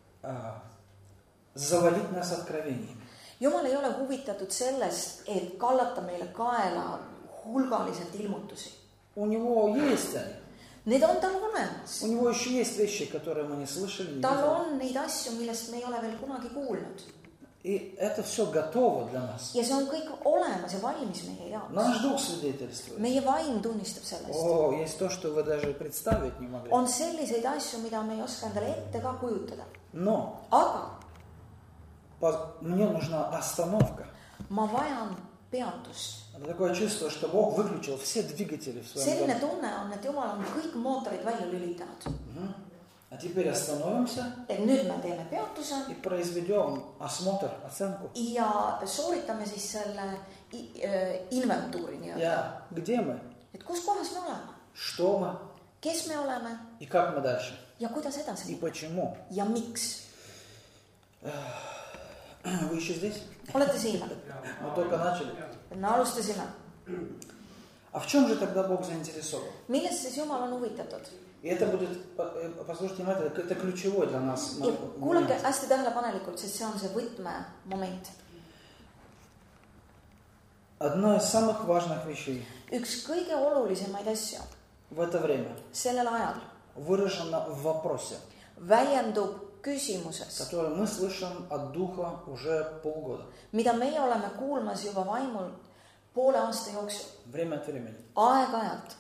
завалить нас откровениями. Jumal ei ole huvitatud sellest, et kallata meile kaela hulgaliselt ilmutusi. У него есть они. Need on tal olemas. У него еще есть вещи, которые мы не слышали, не Tal видели. on neid asju, millest me ei ole veel kunagi kuulnud. И это все готово для нас. Ja see on kõik olemas ja valmis meie jaoks. Наш дух свидетельствует. Meie vaim tunnistab sellest. О, есть то, что вы даже представить не могли. On selliseid asju, mida me ei oska endale ette ka kujutada. Но Aga мне нужна остановка. ma vajan peatust. Это такое чувство, что Бог выключил все двигатели в своем Selline доме. tunne on, et Jumal on kõik mootorid välja lülitanud. А теперь остановимся et nüüd me teeme peatuse и произведем осмотр, оценку. ja sooritame siis selle inventuuri nii-öelda. Ja, где мы, Et kus kohas me oleme, что мы kes me oleme и как мы дальше. ja kuidas edasi И minna почему. ja miks. Вы еще здесь? Olete siin? Мы только начали. Me alustasime. А в чем же тогда Бог заинтересован? Millest siis Jumal on huvitatud? И это будет, послушайте внимательно, это ключевой для нас Ja kuulake момент. hästi tähelepanelikult, sest see on see võtmemoment. Одна из самых важных вещей Üks kõige olulisemaid asju в это время sellel ajal выражена в вопросе, väljendub küsimuses, который мы слышим от Духа уже полгода. mida meie oleme kuulmas juba vaimult poole aasta jooksul, Время от времени. aeg-ajalt.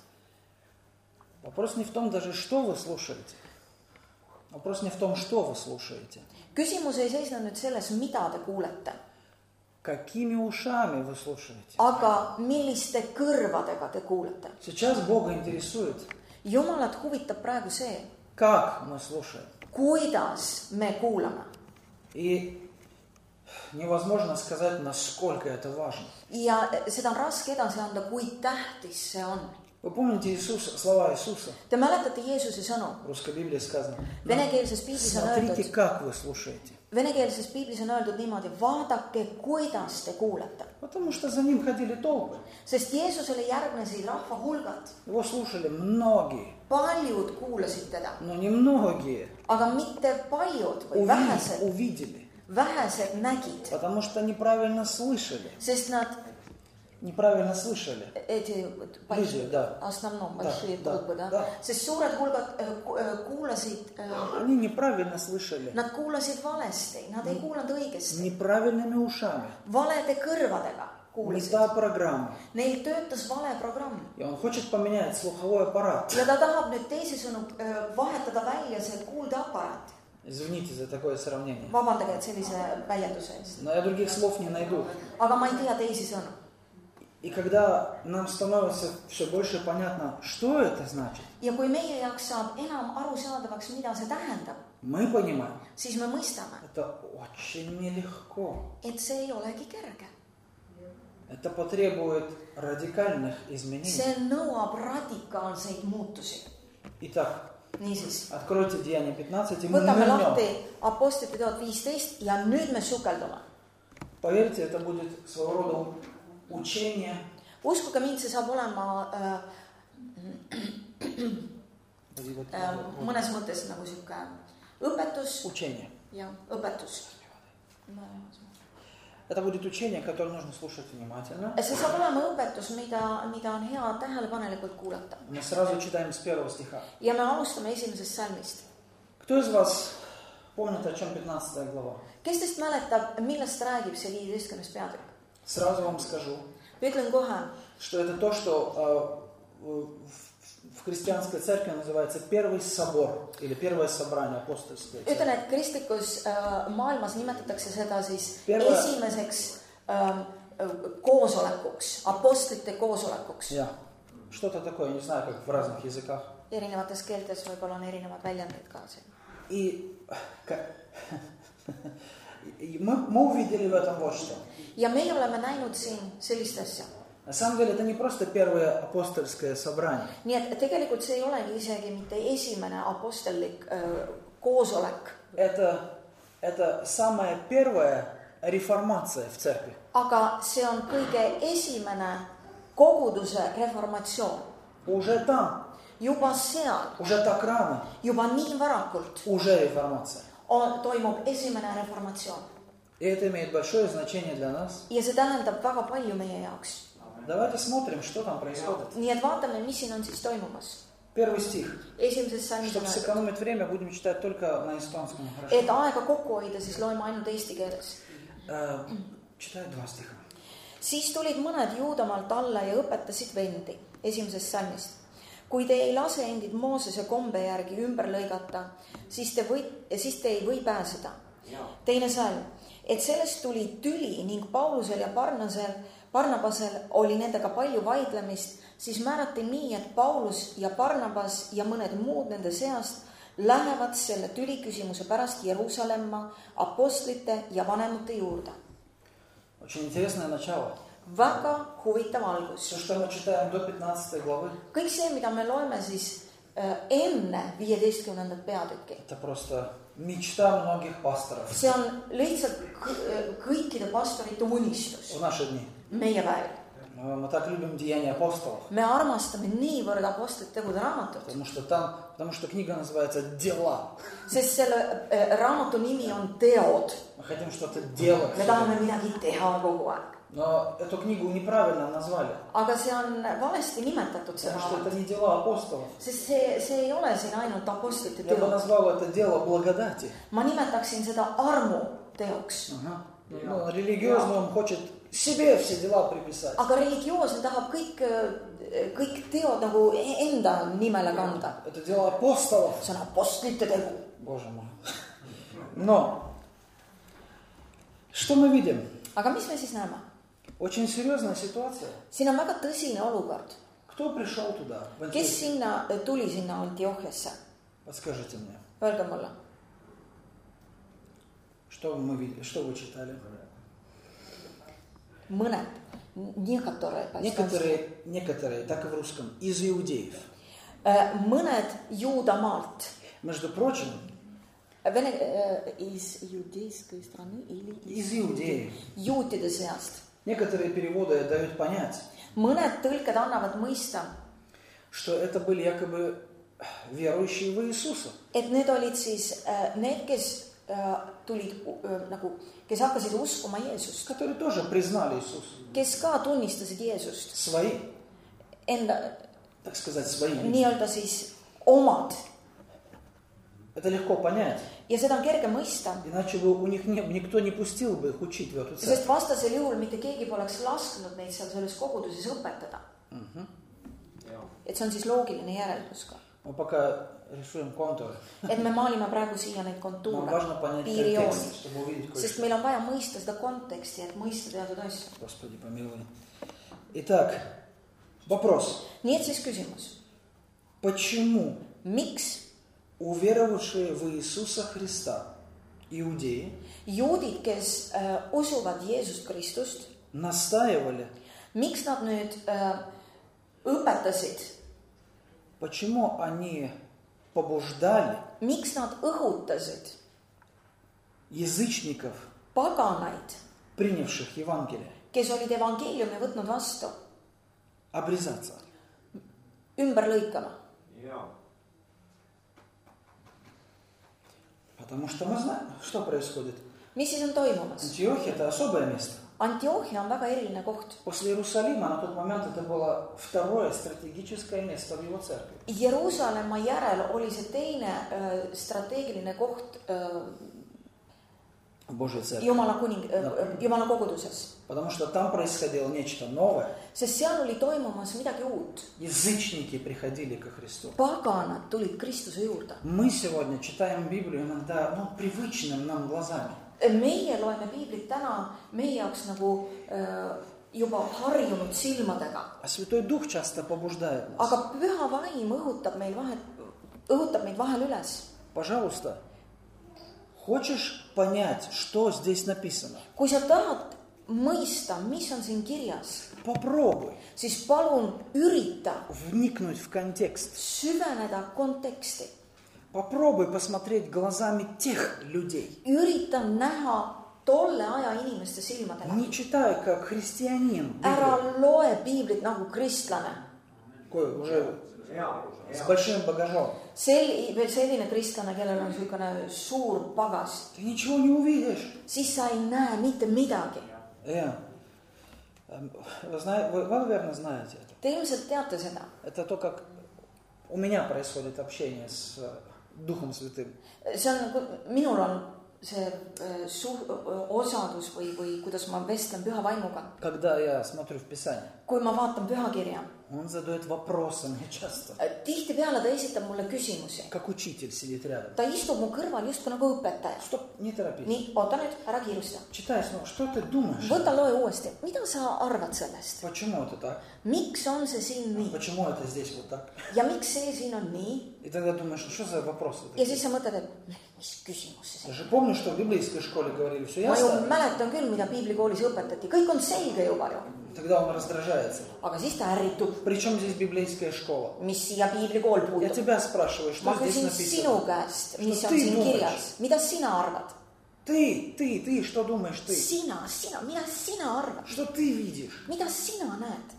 Вопрос не в том даже, что вы слушаете. Вопрос не в том, что вы слушаете. Küsimus ei seisne nüüd selles, mida te kuulete, Какими ушами вы слушаете. aga milliste kõrvadega te kuulete. Сейчас Бога интересует, Jumalat huvitab praegu see, как мы слушаем. kuidas me kuulame. И невозможно сказать, насколько это важно. Ja seda on raske edasi anda, kui tähtis see on. Вы помните слова Иисуса? Te mäletate Jeesuse sõnu. В Русской Библии сказано. Venekeelses piiblis on Смотрите, öeldud, как вы слушаете. venekeelses piiblis on öeldud niimoodi, vaadake, kuidas te kuulete. Потому что за ним ходили толпы. Sest Jeesusele järgnesid rahva hulgad. Его слушали многие, Paljud kuulasid teda, но не многие aga mitte paljud või vähesed, увидели. vähesed nägid, Потому что неправильно слышали. sest nad Неправильно слышали. Люди, да. основном Да, большие да, толпы, да? да. Sest suured hulgad kuulasid, Они неправильно слышали. nad kuulasid valesti, nad ei kuulanud õigesti, Неправильными ушами. valede kõrvadega Не kuulasid. та программа. Neil töötas vale programm И он хочет поменять слуховой аппарат. ja ta tahab nüüd teisisõnu vahetada välja see kuuldeaparaat. Извините за такое сравнение. Vabandage, et sellise väljenduse eest. Но я других слов не найду. Aga ma ei tea teisi sõnu. И когда нам становится все больше понятно, что это значит, Ja kui meie jaoks saab enam arusaadavaks, mida see tähendab, мы понимаем, siis me mõistame, это очень нелегко. et see ei olegi kerge. Это потребует радикальных изменений. See nõuab radikaalseid muutusi. Итак, Niisiis, откройте Деяния 15, и мы võtame нырнем. lahti Apostlite teod 15 ja nüüd me sukeldume. Поверьте, это будет своего рода учение. Uskuge mind, see saab olema mõnes mõttes nagu sihuke õpetus Учение. ja õpetus. Это будет учение, которое нужно слушать внимательно. See saab olema õpetus, mida on hea tähelepanelikult kuulata. Мы сразу читаем с 1 стиха. Ja me alustame esimesest salmist. Кто из вас помнит, о чем 15 глава? Kes teist mäletab, millest räägib see 15. peatükk? Сразу вам скажу, Ütlen kohe, что это то, что в христианской церкви называется первый собор или первое собрание апостольское. ütlen, et kristlikus maailmas nimetatakse seda siis Perve- esimeseks koosolekuks, apostlite koosolekuks. Ja. Что-то такое, не знаю, как в разных языках. Erinevates keeltes võib-olla on erinevad väljendid ka siin. И мы увидели в этом вот что. Ja meie oleme näinud siin sellist asja. На самом деле это не просто первое апостольское собрание. Nii et tegelikult see ei olegi isegi mitte esimene apostellik koosolek, Это самая первая реформация в церкви. aga see on kõige esimene koguduse reformatsioon. Уже там, Juba seal, уже так рано, juba nii varakult уже реформация. toimub esimene reformatsioon. И это имеет большое значение для нас. Ja see tähendab väga palju meie jaoks. Давайте смотрим, что там происходит. Nii et vaatame, mis siin on siis toimumas. Первый стих. Esimeses salmis on Чтобы öeldud, сэкономить время, будем читать только на эстонском. et Хорошо? aega kokku hoida, siis loeme ainult eesti keeles. Читаю 2 стиха. Siis tulid mõned Juudamaalt alla ja õpetasid vendi, esimesest salmist. Kui te ei lase endid Moosese kombe järgi ümber lõigata, siis te ei või pääseda. Teine salm, et sellest tuli tüli ning Paulusel ja Barnabasel oli nendega palju vaidlemist, siis määrati nii, et Paulus ja Barnabas ja mõned muud nende seast lähevad selle tüliküsimuse pärast Jeruusalemma apostlite ja vanemate juurde. Очень интересное начало. Väga huvitav algus. Все, что мы читаем до 15 главы, Kõik see, mida me loeme siis enne 15. peatükki, это просто мечта многих пасторов see on lihtsalt kõikide pastorite unistus в наши дни. meie päevil. Мы так любим Деяния апостолов, Me armastame niivõrd apostlite tegude raamatut, потому что книга называется «Дела». sest selle raamatu nimi on teod. Мы хотим что-то делать. Me tahame midagi teha kogu aeg. Но эту книгу неправильно назвали, Aga see on valesti nimetatud, see потому что это raamat. не дела апостолов. Sest see ei ole siin ainult apostlite Я бы teo. назвал это дело благодати. Ma nimetaksin seda armu teoks. Ну, религиозный он хочет себе все дела приписать. Aga religioosne tahab kõik teod nagu enda nimele kanda. Это дело апостолов. See on apostlite tegu. Боже мой. Но что мы видим? Aga mis me siis näeme? Очень серьезная ситуация. Siin on väga tõsine olukord. Кто пришел туда? В Kes Антиохию? tuli sinna Antiochiasse? Подскажите мне, Öelge mulle. что мы видели, что вы читали? Mõned. Некоторые, так и в русском, из иудеев. Mõned Juudamaalt. Между прочим, Из иудейской страны или из иудеев. juutide seast. Некоторые переводы дают понять, Mõned tõlked annavad mõista, что это были якобы верующие в Иисуса. et need olid siis need, kes tulid kes hakkasid uskuma Jeesust, Которые тоже признали Иисуса. kes ka tunnistasid Jeesust Свои, enda так сказать, своими. nii-öelda siis omad. Это легко понять. Ja seda on kerge mõista, Иначе бы у них никто не пустил бы их учить в эту sest церковь. vastasel juhul mitte keegi poleks lasknud neid seal selles koguduses õpetada. Et see on siis loogiline järeldus ka. Мы пока рисуем контуры. Et me maalime praegu siia neid Нам kontuure, важно понять piirijooni, контекст, чтобы увидеть sest кое-что. meil on vaja mõista seda konteksti, et mõista teatud asju. Господи, помилуй. Итак, вопрос. Nii et siis küsimus, Почему miks уверовавшие в Иисуса Христа иудеи juudid, kes usuvad Jeesust Kristust, настаивали, miks nad nüüd õpetasid, почему они побуждали miks nad õhutasid язычников, paganaid, принявших Евангелие, kes olid evangeeliumi võtnud vastu, обрезаться? ümber lõikama? Потому что мы знаем, что происходит. Mis siis on toimumas? Антиохия – это особое место. Antiochia on väga eriline koht. После Иерусалима на тот момент это было второе стратегическое место в его церкви. Jeruusalemma järel oli see teine strateegiline koht В Божьей церкви. Jumala koguduses. Потому что там происходило нечто новое. Sest seal oli toimumas midagi uut. Язычники приходили ко Христу. Paganad tulid Kristuse juurde. Мы сегодня читаем Библию иногда привычным нам глазами. Meie loeme piiblit täna meie jaoks nagu juba harjunud silmadega. А Святой Дух часто побуждает нас. Aga püha vaim õhutab meid vahel üles. Пожалуйста, хочешь понять, что здесь написано? Kui sa tahad mõista, mis on siin kirjas, Попробуй siis palun ürita вникнуть в контекст. süveneda konteksti. Попробуй посмотреть глазами тех людей. Ürita näha tolle aja inimeste silmadega. Не читай как христианин Ära Библию, loe piiblit nagu kristlane. уже с большим багажом. Veel selline kristlane, kellel on niisugune suur pagas. Ты ничего не увидишь. Siis sa ei näe mitte midagi. Вы, наверное, знаете это. Te ilmselt teate seda. Это то, как у меня происходит общение с Духом Святым. See on, minul on see osadus või kuidas ma vestlen püha vaimuga. Когда я смотрю в Писание. kui ma vaatan pühakirja, он задает вопросы мне часто. Tihtipeale ta esitab mulle küsimusi. Как учитель сидит рядом. Ta istub mu kõrval justkui nagu õpetaja. Стоп, не торопись. Nii, oota nüüd, ära kiirusta. Читай снова, что ты думаешь? Võta loe uuesti. Mida sa arvad sellest? Почему это так? Miks on see siin nii? Почему это здесь вот так? Ja miks see siin on nii? И тогда думаешь, что за вопросы Ja такие? siis sa mõtled, et mis küsimus see Ты on? же помнишь, что в библейской школе говорили, все Ma ju ясно? mäletan küll, mida piiblikoolis õpetati. Kõik on selge juba ju. Тогда он раздражается. Aga siis ta ärritub. Причем здесь библейская школа? Mis siia piiblikool Я puutub? тебя спрашиваю, что Ma здесь küsin sinu написано? käest, mis on Ты siin думаешь? kirjas. Mida sina arvad? Ты, что думаешь ты? Sina, mida sina arvad? Что ты видишь? Mida sina näed?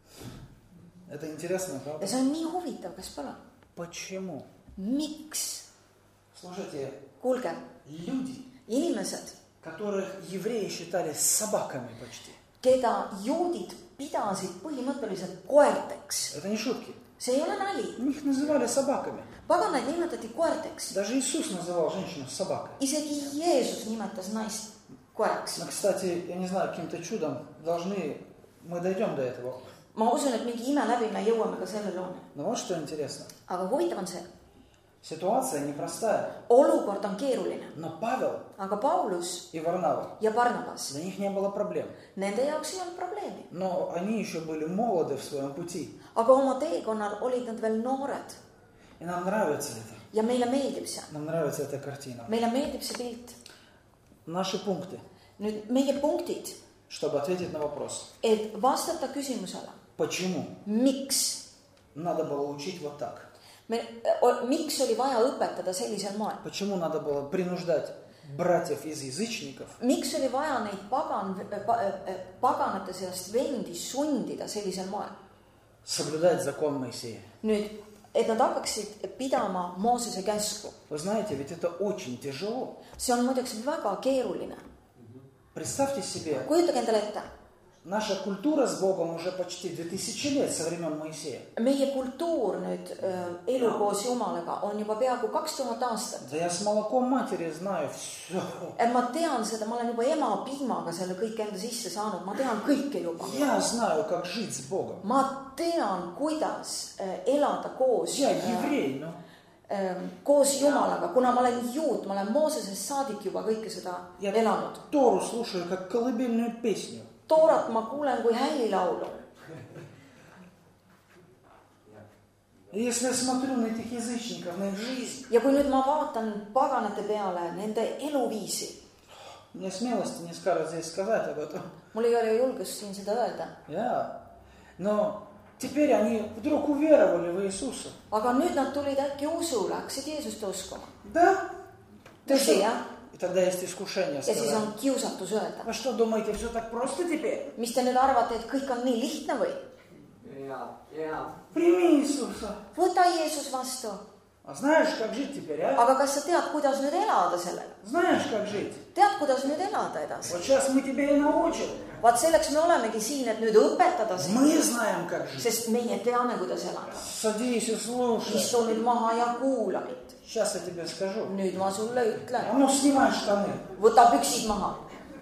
Это интересно, Ja правда? see on nii huvitav, kas pole? Почему? Miks? Слушайте, Kuulge, люди, inimesed, которых евреи считали собаками почти. keda juudid pidasid põhimõtteliselt koerteks. Это не шутки. See ei ole nali. Их называли собаками. Paganaid nimetati koerteks. Даже Иисус называл женщину собакой. Isegi Jeesus nimetas naist koeraks. Но, кстати, я не знаю, каким-то чудом мы дойдем до этого. Ma usun, et mingi ime läbi me jõuame ka selle looni. Но вот что интересно. Aga huvitav on see. Ситуация непростая. Olukord on keeruline. Но Павел Aga Paulus и Варнава, ja Barnabas, для них не было проблем. nende jaoks ei olnud probleemi. Но они еще были молоды в своем пути. Aga oma teekonnal olid nad veel noored. И нам nравится это. Ja meile meeldib see. Нам nравится эта картина. Meile meeldib see pilt. Наши пункты, Nüüd meie punktid, чтобы ответить на вопрос. et vastata küsimusele, Почему miks? надо было учить вот так? Miks oli vaja õpetada sellisel moel? Почему надо было принуждать братьев из язычников Miks oli vaja neid paganate seast vendi sundida sellisel moel? соблюдать закон Моисея? Nüüd, et nad hakkaksid pidama Moosese käsku. Вы знаете, ведь это очень тяжело. See on muideks väga keeruline. Представьте себе, Kujutage endale ette. наша культура с Богом уже почти 2000 лет со времен Моисея. Meie kultuur nüüd elu koos Jumalaga on juba peaaegu 2000 aastat. Да я с молоком матери знаю все. Ma tean seda, ma olen juba ema piimaga selle kõik enda sisse saanud. Ma tean kõike juba. Я знаю, как жить с Богом. Ma tean, kuidas elada koos, Я еврей, koos Jumalaga. Kuna ma olen juut, ma olen Moosesest saadik juba kõike seda Я elanud. Тору слушаю, как колыбельную песню. Toorat ma kuulen kui häililaulu. И если я смотрю на этих язычников, на их жизнь, Ja kui nüüd ma vaatan paganate peale, nende eluviisi, мне смелости не скажут здесь сказать об этом. mul ei ole julgust siin seda öelda. Но теперь они вдруг уверовали в Иисуса. Aga nüüd nad tulid äkki usule, hakkasid Jeesust uskuma. Да? Tõsi, jah? И тогда есть искушение Ja siis сказать. on kiusatus öelda. Вы что, думаете, все так просто теперь? Mis te nüüd arvate, et kõik on nii lihtne või? Прими Иисуса. Võta Jeesus vastu. А знаешь, как жить теперь, а? Aga kas sa tead, kuidas nüüd elada sellega? Знаешь, как жить? Tead, kuidas nüüd elada edasi? Вот сейчас мы тебе и научим. Vaat selleks me olemegi siin, et nüüd õpetada sind. Мы знаем, как жить. Sest meie teame, kuidas elada. Садись и слушай. Istu nüüd maha ja kuula mind. Сейчас я тебе скажу. Nüüd ma sulle А ütlen. ну, снимай штаны. Võta püksid maha.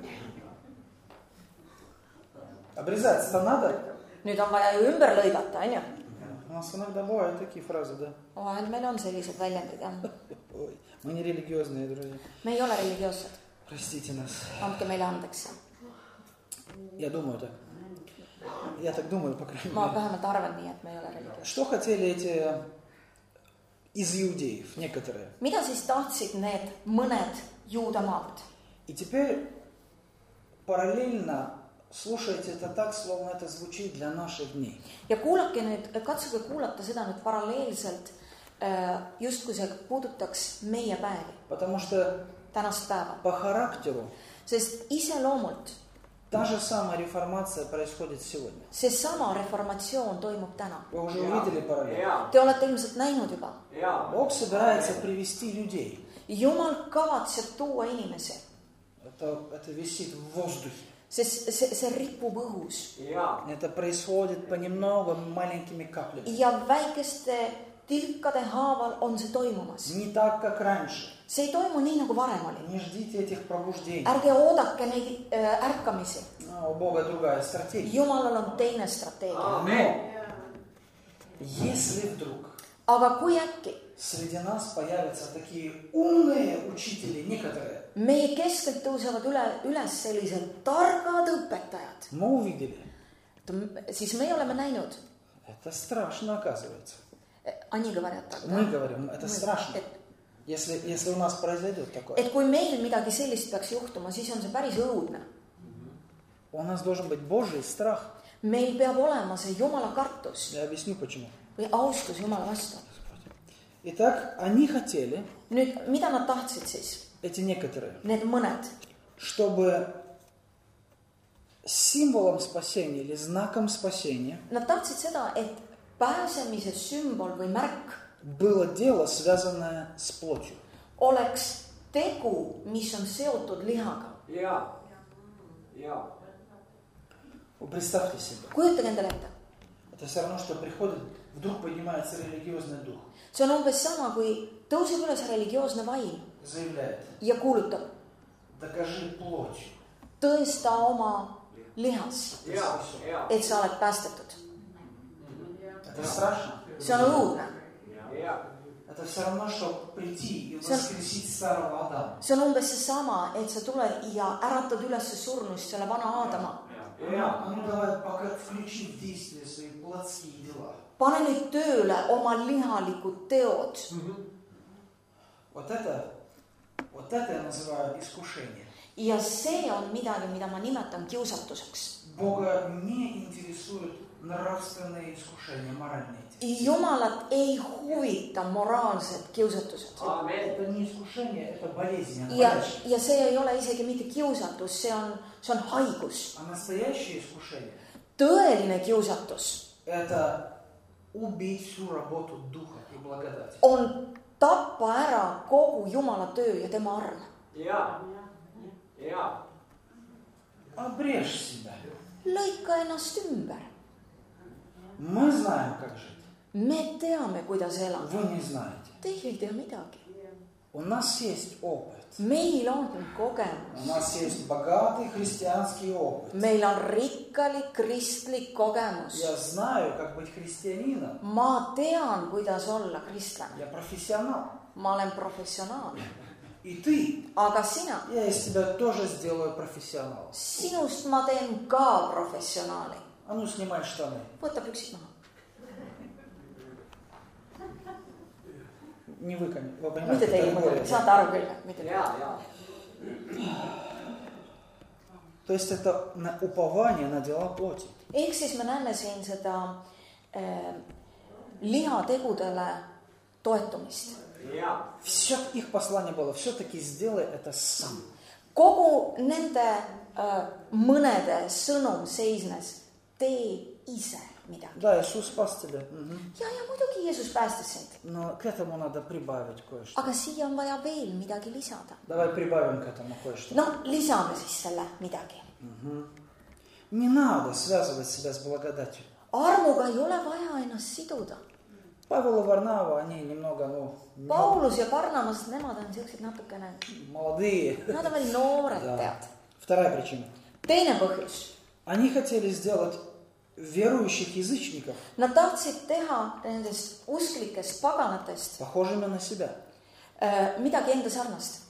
Обрезать-то надо? Nüüd on vaja ju ümber lõigata, on ju? У нас иногда бывают такие фразы, да? Vahel meil on sellised väljendid, jah. Ой, мы не религиозные, друзья. Me ei ole religioossed. Простите нас. Andke meile andeks. Я думаю так. Я так думаю, по крайней Ma мере. vähemalt arvan nii, et me ei ole religioossed. Что хотели эти из иудеев, некоторые? Mida siis tahtsid need mõned juudamaalt? И теперь параллельно слушайте это так, словно это звучит для наших дней. Ja kuulake nüüd, katsuge kuulata seda nüüd paralleelselt, justkui see puudutaks meie päevi, Потому что tänast päeva. по характеру Sest iseloomult та же самая реформация происходит сегодня. seesama reformatsioon toimub täna. Вы уже увидели параллель? Te olete ilmselt näinud juba. Бог собирается привести людей. Jumal kavatseb tuua inimesi, Это висит в воздухе. sest see ripub õhus Это происходит понемногу, маленькими каплями. ja väikeste tilkade haaval on see toimumas. Не так, как раньше. See ei toimu nii, nagu varem oli. Не ждите этих пробуждений. Ärge oodake neid ärkamisi. У Бога другая стратегия. Jumalal on teine strateegia. Но если вдруг Aga kui äkki среди нас появятся такие умные учители, некоторые, meie keskelt tõusevad üles sellised targad õpetajad, мы увидели, siis me oleme näinud, это страшно оказывается. Aniga varjatab, Мы говорим, это страшно. Если у нас произойдет такое. et kui meil midagi sellist peaks juhtuma, siis on see päris õudne. У нас должен быть Божий страх. Meil peab olema see Jumala kartus Я объясню почему. või austus Jumala vastu. Итак, они хотели, Nüüd, mida nad tahtsid siis? эти некоторые, Need mõned. чтобы символом спасения или знаком спасения Nad tahtsid seda, et pääsemise sümbol või märk было дело, связанное с плотью. oleks tegu, mis on seotud lihaga. Вы представьте себе. Kujutage endale ette. Это все равно, что приходит, вдруг поднимается религиозный дух. See on umbes sama, kui tõuseb üles religioosne vaim Заявляет, ja kuulutab, докажи плотью. tõesta oma lihas, et sa oled päästetud. Это страшно. See on õudne. Это все равно, что прийти и воскресить старого Адама. See on umbes seesama, et sa tuled ja äratad üles surnust selle vana Aadama. А ну давай пока включи в действие свои плотские дела. Pane nüüd tööle oma lihalikud teod. Вот это я называю искушение. Ja see on midagi, mida ma nimetan kiusatuseks. Бога не интересуют nравственные искушения, моральные. Jumalat ei huvita moraalsed kiusatused. Это не искушение, это болезнь. Ja see ei ole isegi mitte kiusatus, see on haigus. А настоящее искушение Tõeline kiusatus это убить всю работу Духа и благодати. on tappa ära kogu Jumala töö ja tema arm. Обрежь себя. Lõika ennast ümber. Мы знаем, как жить. Me teame, kuidas elada. Вы не знаете. Teie ei tea midagi. У нас есть опыт. Meil on kogemus. У нас есть богатый христианский опыт. Meil on rikkalik kristlik kogemus. Я знаю, как быть христианином. Ma tean, kuidas olla kristlane. Я профессионал. Ma olen professionaal. И ты. Aga sina? Я из тебя тоже сделаю профессионала. Sinust ma teen ka professionaali. А ну, снимай штаны. Võta püksid maha. Не вы, конечно. Вы Mitte понимаете, teie это muidugi, более. saate aru küll. Mitte teie. То есть это упование на дела плоти. Ehk siis me näeme siin seda lihategudele toetumist. Все их послание было, все-таки сделай это сам. Kogu nende mõnede sõnum seisnes, tee ise midagi. Да, Иисус спас тебя. Ja muidugi Jeesus päästis sind. Но к этому надо прибавить кое-что. Aga siia on vaja veel midagi lisada. Давай прибавим к этому кое-что. No, lisame siis selle midagi. Не надо связывать себя с благодатью. Armuga ei ole vaja ennast siduda. Павел и Варнава, они немного, Paulus ja Barnabas, nemad on sellised natukene, молодые. nad on veel noored Да. tead. Вторая причина. Teine põhjus. Они хотели сделать верующих язычников Nad tahtsid teha nendest usklikest paganatest похожими на себя. midagi enda sarnast.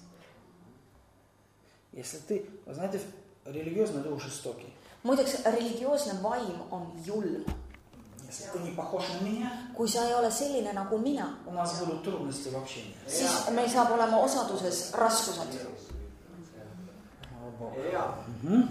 Если ты, вы знаете, религиозный дух жестокий. Muideks, religioosne vaim on julm. Если ты не похож на меня, Kui sa ei ole selline nagu mina, у нас будут трудности в общении. siis meil saab olema osaduses raskused. Слава Богу.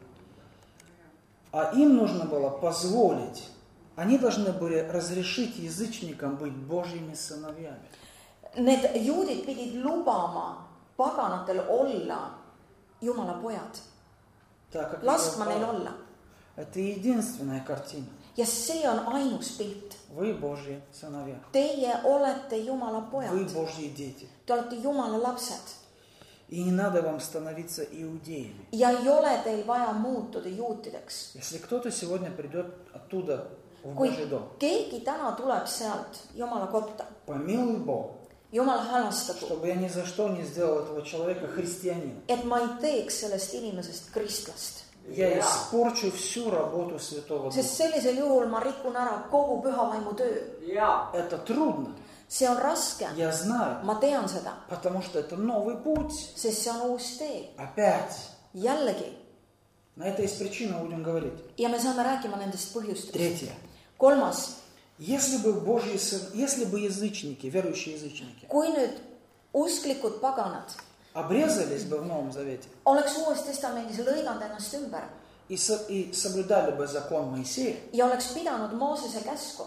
А им нужно было позволить, они должны были разрешить язычникам быть Божьими сыновьями. Need juudid pidid lubama paganatel olla Jumala pojad. Так как Laskma говорил neil Павел, olla. это единственная картина. Ja see on ainus pilt. Вы Божьи сыновья. Teie olete Jumala Вы pojad. Божьи дети. Te olete Jumala lapsed. И не надо вам становиться иудеями. Ja ei ole teil vaja muutuda juutideks. Если кто-то сегодня придет оттуда, в kui Божий дом. keegi täna tuleb sealt Jumala kotta, Помилуй Бог, Jumala hälastagu, чтобы я ни за что не сделал этого человека христианином. et ma ei teeks sellest inimesest kristlast. Я испорчу всю работу Святого Духа. Sest sellisel juhul ma rikun ära kogu pühavaimu töö. Это трудно, See on raske, я знаю, ma tean seda, потому что это новый путь. sest see on uus tee. Опять. Jällegi. На это есть причина, будем говорить. Ja me saame rääkima nendest põhjustest. Третье. Kolmas, Если бы язычники, верующие язычники, kui nüüd usklikud paganad обрезались бы в Новом Завете oleks Uues Testamendis lõiganud ennast ümber и соблюдали бы закон Моисея, ja oleks pidanud Moosese käsku,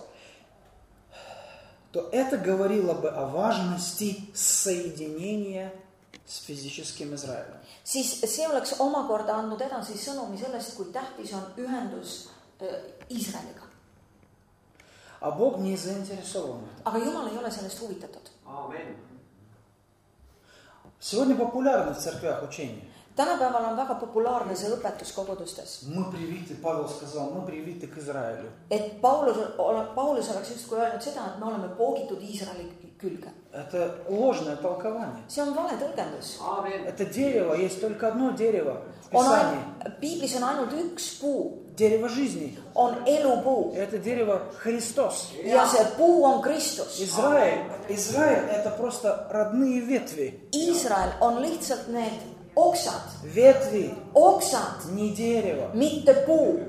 то это говорило бы о важности соединения с физическим Израилем. siis see oleks omakorda andnud edasi sõnumi sellest, kui tähtis on ühendus Iisraeliga. А Бог не заинтересован в этом. Aga Jumal ei ole sellest huvitatud. Сегодня популярно в церквях учение. Tänapäeval on väga populaarne see õpetus kogudustes. Мы привиты, Павел сказал, мы привиты к Израилю. Et Paulus oleks justkui öelnud seda, et me oleme poogitud Iisraeli külge. Это ложное толкование. See on vale tõlgendus. Это дерево, есть только одно дерево в Писании. Piiblis on ainult üks puu. Дерево жизни. On elupuu. Это дерево Христос. Ja see puu on Kristus. Израиль это просто родные ветви. Iisrael on lihtsalt need oksad. Ветви. Oksad. Не дерево. Mitte puu.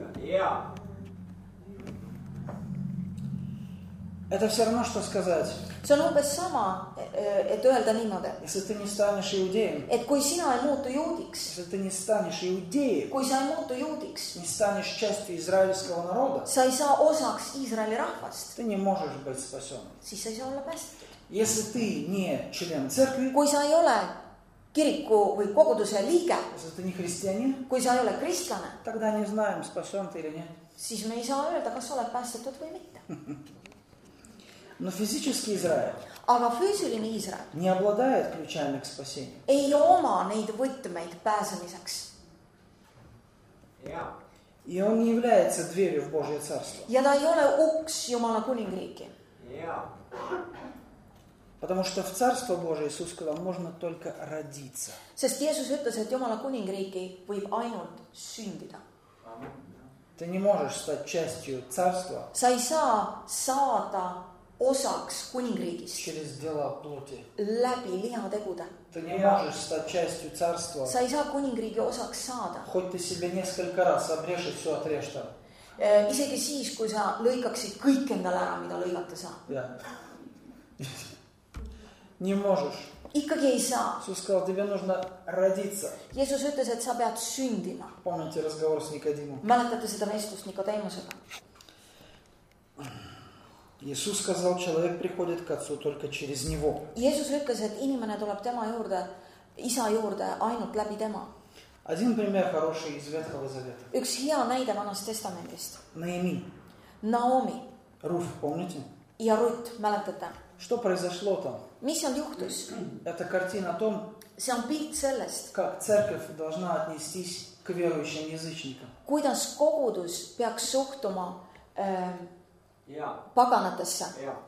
Это все равно, что сказать. See on umbes sama, et öelda niimoodi. Если ты не станешь иудеем, Et kui sina ei muutu juudiks, если ты не станешь иудеем, kui sa ei muutu juudiks, не станешь частью израильского народа, sa ei saa osaks Iisraeli rahvast, ты не можешь быть спасенным. siis sa ei saa olla päästetud. Если ты не член церкви, Kui sa ei ole kiriku või koguduse liige, если ты не христианин, kui sa ei ole kristlane, тогда не знаем, спасен ты или нет. siis me ei saa öelda, kas oled päästetud või mitte. Но физический Израиль Aga füüsiline Iisrael не обладает ключами к спасению. ei oma neid võtmeid pääsemiseks. И он не является дверью в Божье Царство. Ja ta ei ole uks Jumala kuningriiki. Потому что в Царство Божие, Иисус сказал, можно только родиться. Sest Jeesus ütles, et Jumala kuningriiki võib ainult sündida. Ты не можешь стать частью Царства Sa ei saa saada osaks kuningriigist через дела плоти. läbi lihategude. Ты не можешь стать частью Царства. Sa ei saa kuningriigi osaks saada. Хоть ты себе несколько раз обрежь и все отрежь там. Isegi siis, kui sa lõikaksid kõik endale ära, mida lõigata saab. Да. Не можешь. Ikkagi ei saa. Иисус сказал, тебе нужно родиться. Jeesus ütles, et sa pead sündima. Помните разговор с Никодимом? Mäletate seda vestlust Nikodeemusega? Иисус сказал, человек приходит к Отцу только через Него. Jeesus ütles, et inimene tuleb tema juurde, isa juurde ainult läbi tema. Один пример хороший из Ветхого Завета. Üks hea näide Vanast Testamendist. Наими. Naomi Руф, помните? ja Rutt, mäletate? Что произошло там? Mis seal juhtus? Это картина о том, See on pilt sellest, как церковь должна отнестись к верующим язычникам. kuidas kogudus peaks suhtuma paganatesse,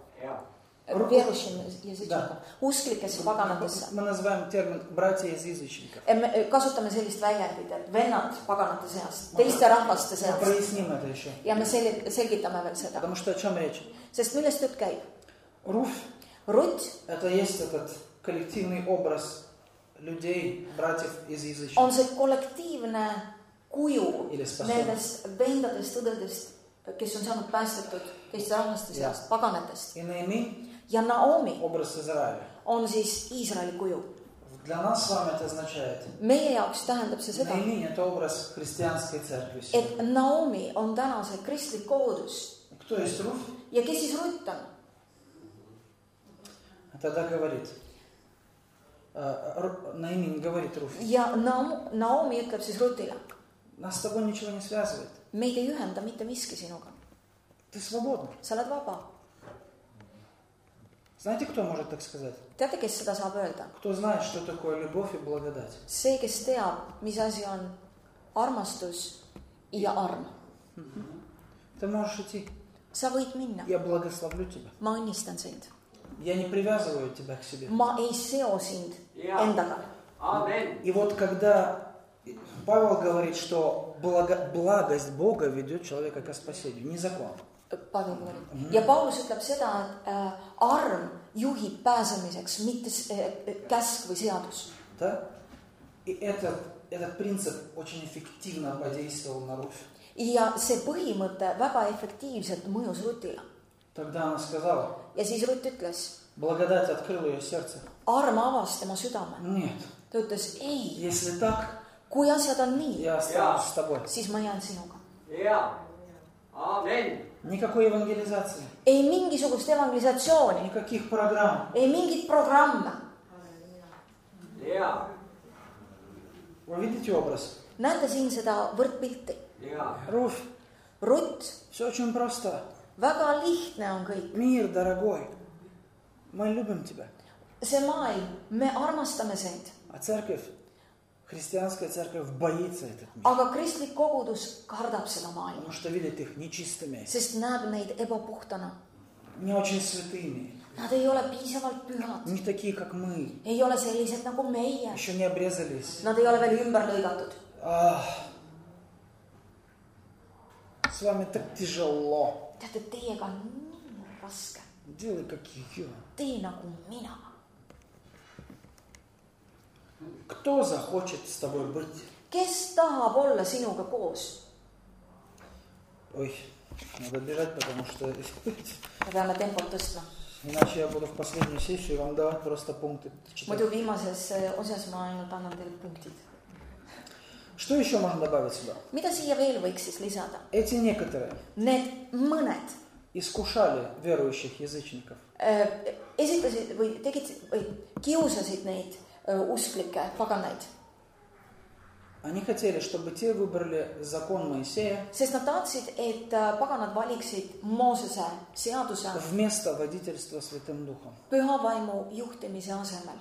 usklikesse paganatesse. Мы называем термин «братья из язычников». Me kasutame sellist väljendit, et vennad paganate seast, teiste rahvaste Мы seast. проясним это еще. Ja me selgitame veel seda. Потому что о чем речь? Sest millest jutt käib? Руф Rutt это есть этот коллективный образ людей, братьев из язычников. on see kollektiivne kuju Или спасен. nendest vendadest, õdedest, kes on saanud päästetud teiste rahvaste seast, paganatest. И Наими Ja Naomi образ Израиля. on siis Iisraeli kuju. Для нас с вами это означает. Meie jaoks tähendab see seda, Наими это образ христианской церкви. et Naomi on täna see kristlik kogudus. Кто есть Руф? Ja kes siis Rutt on? Тогда говорит. Наими не говорит Руф. Ja Naomi ütleb siis Rutile, Нас с тобой ничего не связывает. meid ei ühenda mitte miski sinuga. Ты свободна. Sa oled vaba. Знаете, кто может так сказать? Teate, kes seda saab öelda? Кто знает, что такое любовь и благодать? See, kes teab, mis asi on armastus ja arm. Ты можешь идти. sa võid minna, Я благословлю тебя. ma õnnistan sind. Я не привязываю тебя к себе. Ma ei seo sind endaga. И вот когда Павел говорит, что благость Бога ведет человека к спасению, не закон. Pavel говорит. Ja Paulus ütleb seda, et arm juhib pääsemiseks, mitte käsk või seadus. Да? И этот принцип очень эффективно подействовал на Руфь. Ja see põhimõte väga efektiivselt mõjus Rutile. Тогда она сказала, Ja siis Rutt ütles, благодать открыла ее сердце. arm avas tema südame. Нет, Ta ütles, ei, если так, kui asjad on nii, я останусь с тобой. siis ma jään sinuga. Никакой евангелизации, Ei mingisugust evangelisatsiooni, никаких программ. ei mingit programme. Вы видите образ? Näete siin seda võrdpilti. Руфь, Rutt, все очень просто. väga lihtne on kõik. Мир, дорогой, мы любим тебя. See maailm, me armastame sind. А церковь, христианская церковь боится этот мир. Aga kristlik kogudus kardab seda maailma, Потому что видит их нечистыми, sest näeb neid ebapuhtana. не очень святыми, Nad ei ole piisavalt pühad, не такие, как мы. ei ole sellised nagu meie. Еще не обрезались. Nad ei ole veel ümber lõigatud. С вами так тяжело. Teate, teiega on nii raske. Делай как ее. Tee nagu mina. Кто захочет с тобой быть? Kes tahab olla sinuga koos? Ой, надо бежать, потому что Me peame tempot tõstma. иначе я буду в последнюю сессию вам давать просто пункты. Muidu viimases osas ma ainult annan teile punktid. Что еще можно добавить сюда? Mida siia veel võiks siis lisada? Эти некоторые Need mõned искушали верующих язычников. esitasid või tegid või kiusasid neid usklikke paganaid. Они хотели, чтобы те выбрали закон Моисея Sest nad tahtsid, et paganad valiksid Moosese seaduse вместо водительства Святым Духом. püha vaimu juhtimise asemel.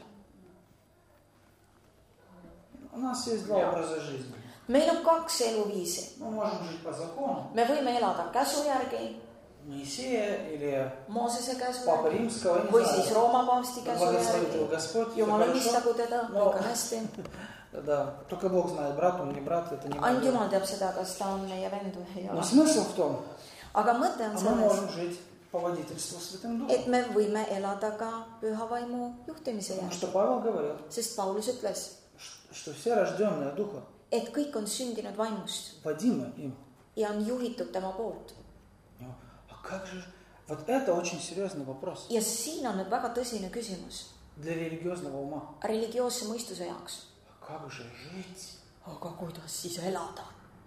У нас есть два образа жизни. Meil on kaks eluviisi. Мы можем жить по закону Me võime elada käsu järgi, Моисея или Moosese käsu Папы järgi Римского, не või знаю. siis Rooma paavsti käsu Благословит его järgi. Господь. Jumal Всё õnnistagu хорошо. teda, No, kõik on hästi. да, только Бог знает, брат он, не брат, это не Ainult важно. Jumal teab seda, kas ta on meie vend või ei Но ole. смысл в том, Aga mõte on мы selles, можем жить по водительству Святым Духом. et me võime elada ka püha vaimu juhtimise Потому järgi. что Павел говорил, Sest Paulus ütles, что все рожденные Духом et kõik on sündinud vaimust водимы им. ja on juhitud tema poolt. А как же... Вот это очень серьезный вопрос Ja siin on nüüd väga tõsine küsimus для религиозного ума. religioosse mõistuse jaoks. Как же жить? Aga kuidas siis elada?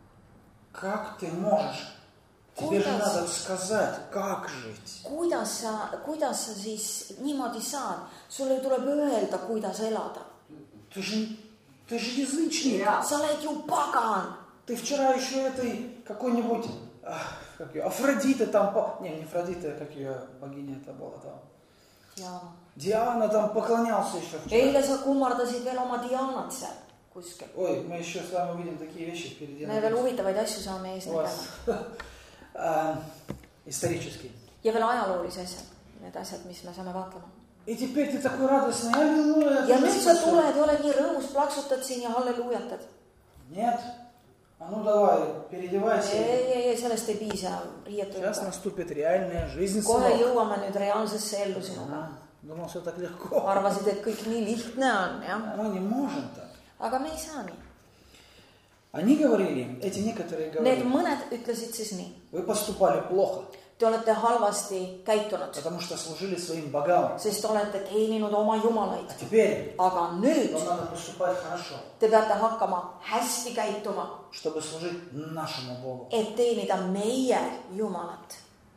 Как ты можешь? Тебе же Kuidas? надо сказать, как жить. Kuidas sa siis niimoodi saad? Sulle tuleb öelda, kuidas elada. Ты же язычник. Sa oled ju pagan. Ты вчера еще этой какой-нибудь как ее, Афродита там, не Афродита, как ее богиня это была там. Диана там поклонялся еще вчера. Eile sa kummardasid veel oma Dianat seal kuskil. Ой, мы еще с вами увидим такие вещи впереди. Me veel huvitavaid asju saame ees nägema. Исторические. Ja veel ajaloolisi asjad. Need asjad, mis me saame vaatlema. И теперь ты такой радостный, аллилуйя. Ja nüüd sa tuled ja oled nii rõõmus, plaksutad siin ja halleluujatad. Нет. А ну давай, переодевайся. Ei, sellest ei piisa Сейчас riietuda. наступит реальная жизнь. Kohe сынок. jõuame nüüd reaalsesse ellu sinuga. Думал, все так легко. Arvasid, et kõik nii lihtne on, jah? Мы не можем так. Aga me ei saa nii. Они говорили, эти некоторые Need говорили, mõned ütlesid siis nii. вы поступали плохо, Te olete halvasti käitunud, потому что служили своим богам. sest olete teeninud oma jumalaid. А теперь Aga nüüd нам надо поступать хорошо, te peate hakkama hästi käituma, чтобы служить нашему Богу. et teenida meie jumalat.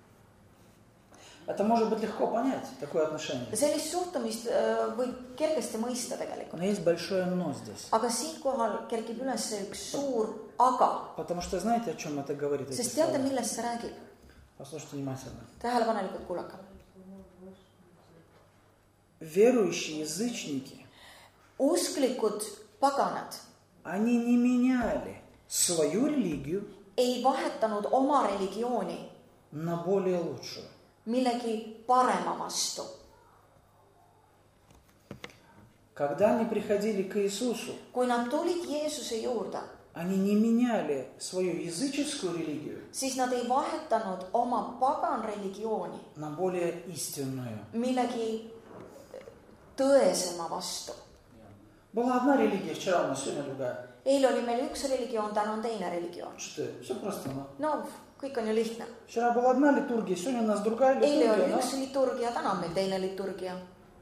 Это может быть легко понять, такое отношение. Sellist suhtumist võib kergesti mõista tegelikult. Но есть большое но здесь. Aga siinkohal kerkib üles üks suur aga. Потому что знаете, о чем это говорит? эти Sest teate, слова? millest see räägib? Послушайте внимательно. Tähelepanelikult kuulake. Верующие язычники, Usklikud paganad они не меняли свою религию ei vahetanud oma religiooni на более лучшую. millegi parema vastu. Когда они приходили к Иисусу, Kui nad tulid Jeesuse juurde, они не меняли свою языческую религию siis nad ei vahetanud oma pagan religiooni на более истинную. millegi tõesema vastu. Была одна религия вчера, у нас сегодня другая. Eile oli meil üks religioon, täna on teine religioon. Все просто. No, kõik on ju lihtne. Вчера была одна литургия, сегодня у нас другая Eile oli литургия. üks liturgia, täna on meil teine liturgia.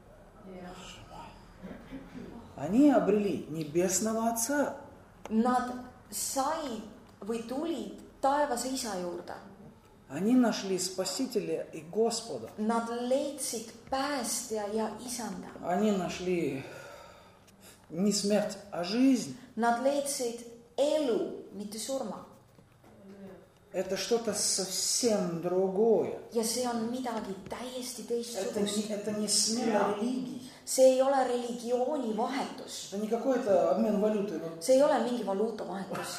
Они обрели Небесного Отца. Nad said või tulid taevase isa juurde. Они нашли Спасителя и Господа. Nad leidsid päästja ja isanda. Они нашли не смерть, а жизнь. Nad leidsid elu, mitte surma. Это что-то совсем другое. Ja see on midagi täiesti teistsugust. Это не смена религий. See ei ole religiooni vahetus. Это не какой-то обмен валюты. See ei ole mingi valuuta vahetus.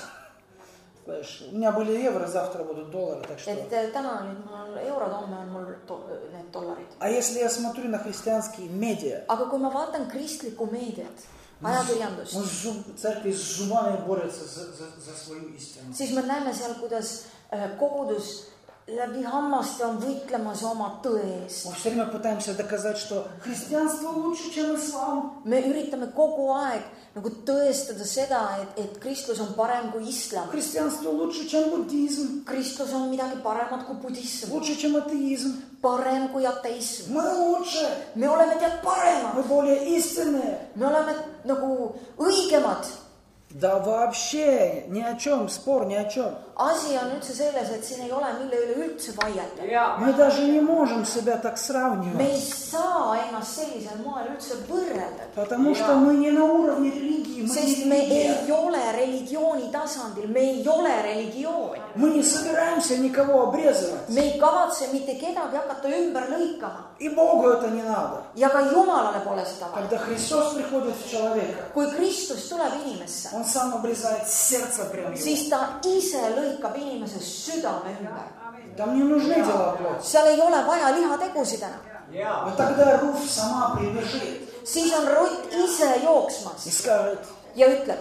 У меня были евро, завтра будут доллары, так что... Et täna on nüüd mul eurod, homme on mul need dollarid. А если я смотрю на христианские медиа, Aga kui ma vaatan kristlikku meediat, ajakirjandust, церкви с зубами борются за свою истину. siis me näeme seal, kuidas kogudus läbi hammaste on võitlemas oma tõe eest. Мы все время пытаемся доказать, что христианство лучше, чем ислам. Me üritame kogu aeg nagu tõestada seda, et kristlus on parem kui islam. Христианство лучше, чем буддизм. Kristlus on midagi paremat kui budism. Лучше, чем атеизм. Parem kui ateism. Мы лучше. Me oleme tead paremad. Мы более истинные. Me oleme nagu õigemad. Да вообще ни о чем, спор ни о чем. Asi on üldse selles, et siin ei ole mille üle üldse vaielda. Мы даже не можем себя так Me сравнивать. ei saa ennast sellisel moel üldse võrrelda. Потому что мы не на уровне религии. Мы Sest не me религия. ei ole religiooni tasandil, me ei ole religioon. Мы не собираемся никого обрезывать. Me ei kavatse mitte kedagi hakata ümber lõikama. И Богу это не надо. Ja ka Jumalale pole seda vaja. Когда Христос приходит в человека, Kui Kristus tuleb inimesse, Он сам обрезает сердце прям его. siis ta ise lõikab inimese südame ümber. Там не нужны дела плоти. Seal ei ole vaja lihategusid enam. Но тогда Руф сама прибежит Siis on Rutt ise jooksmas и скажет: ja ütleb,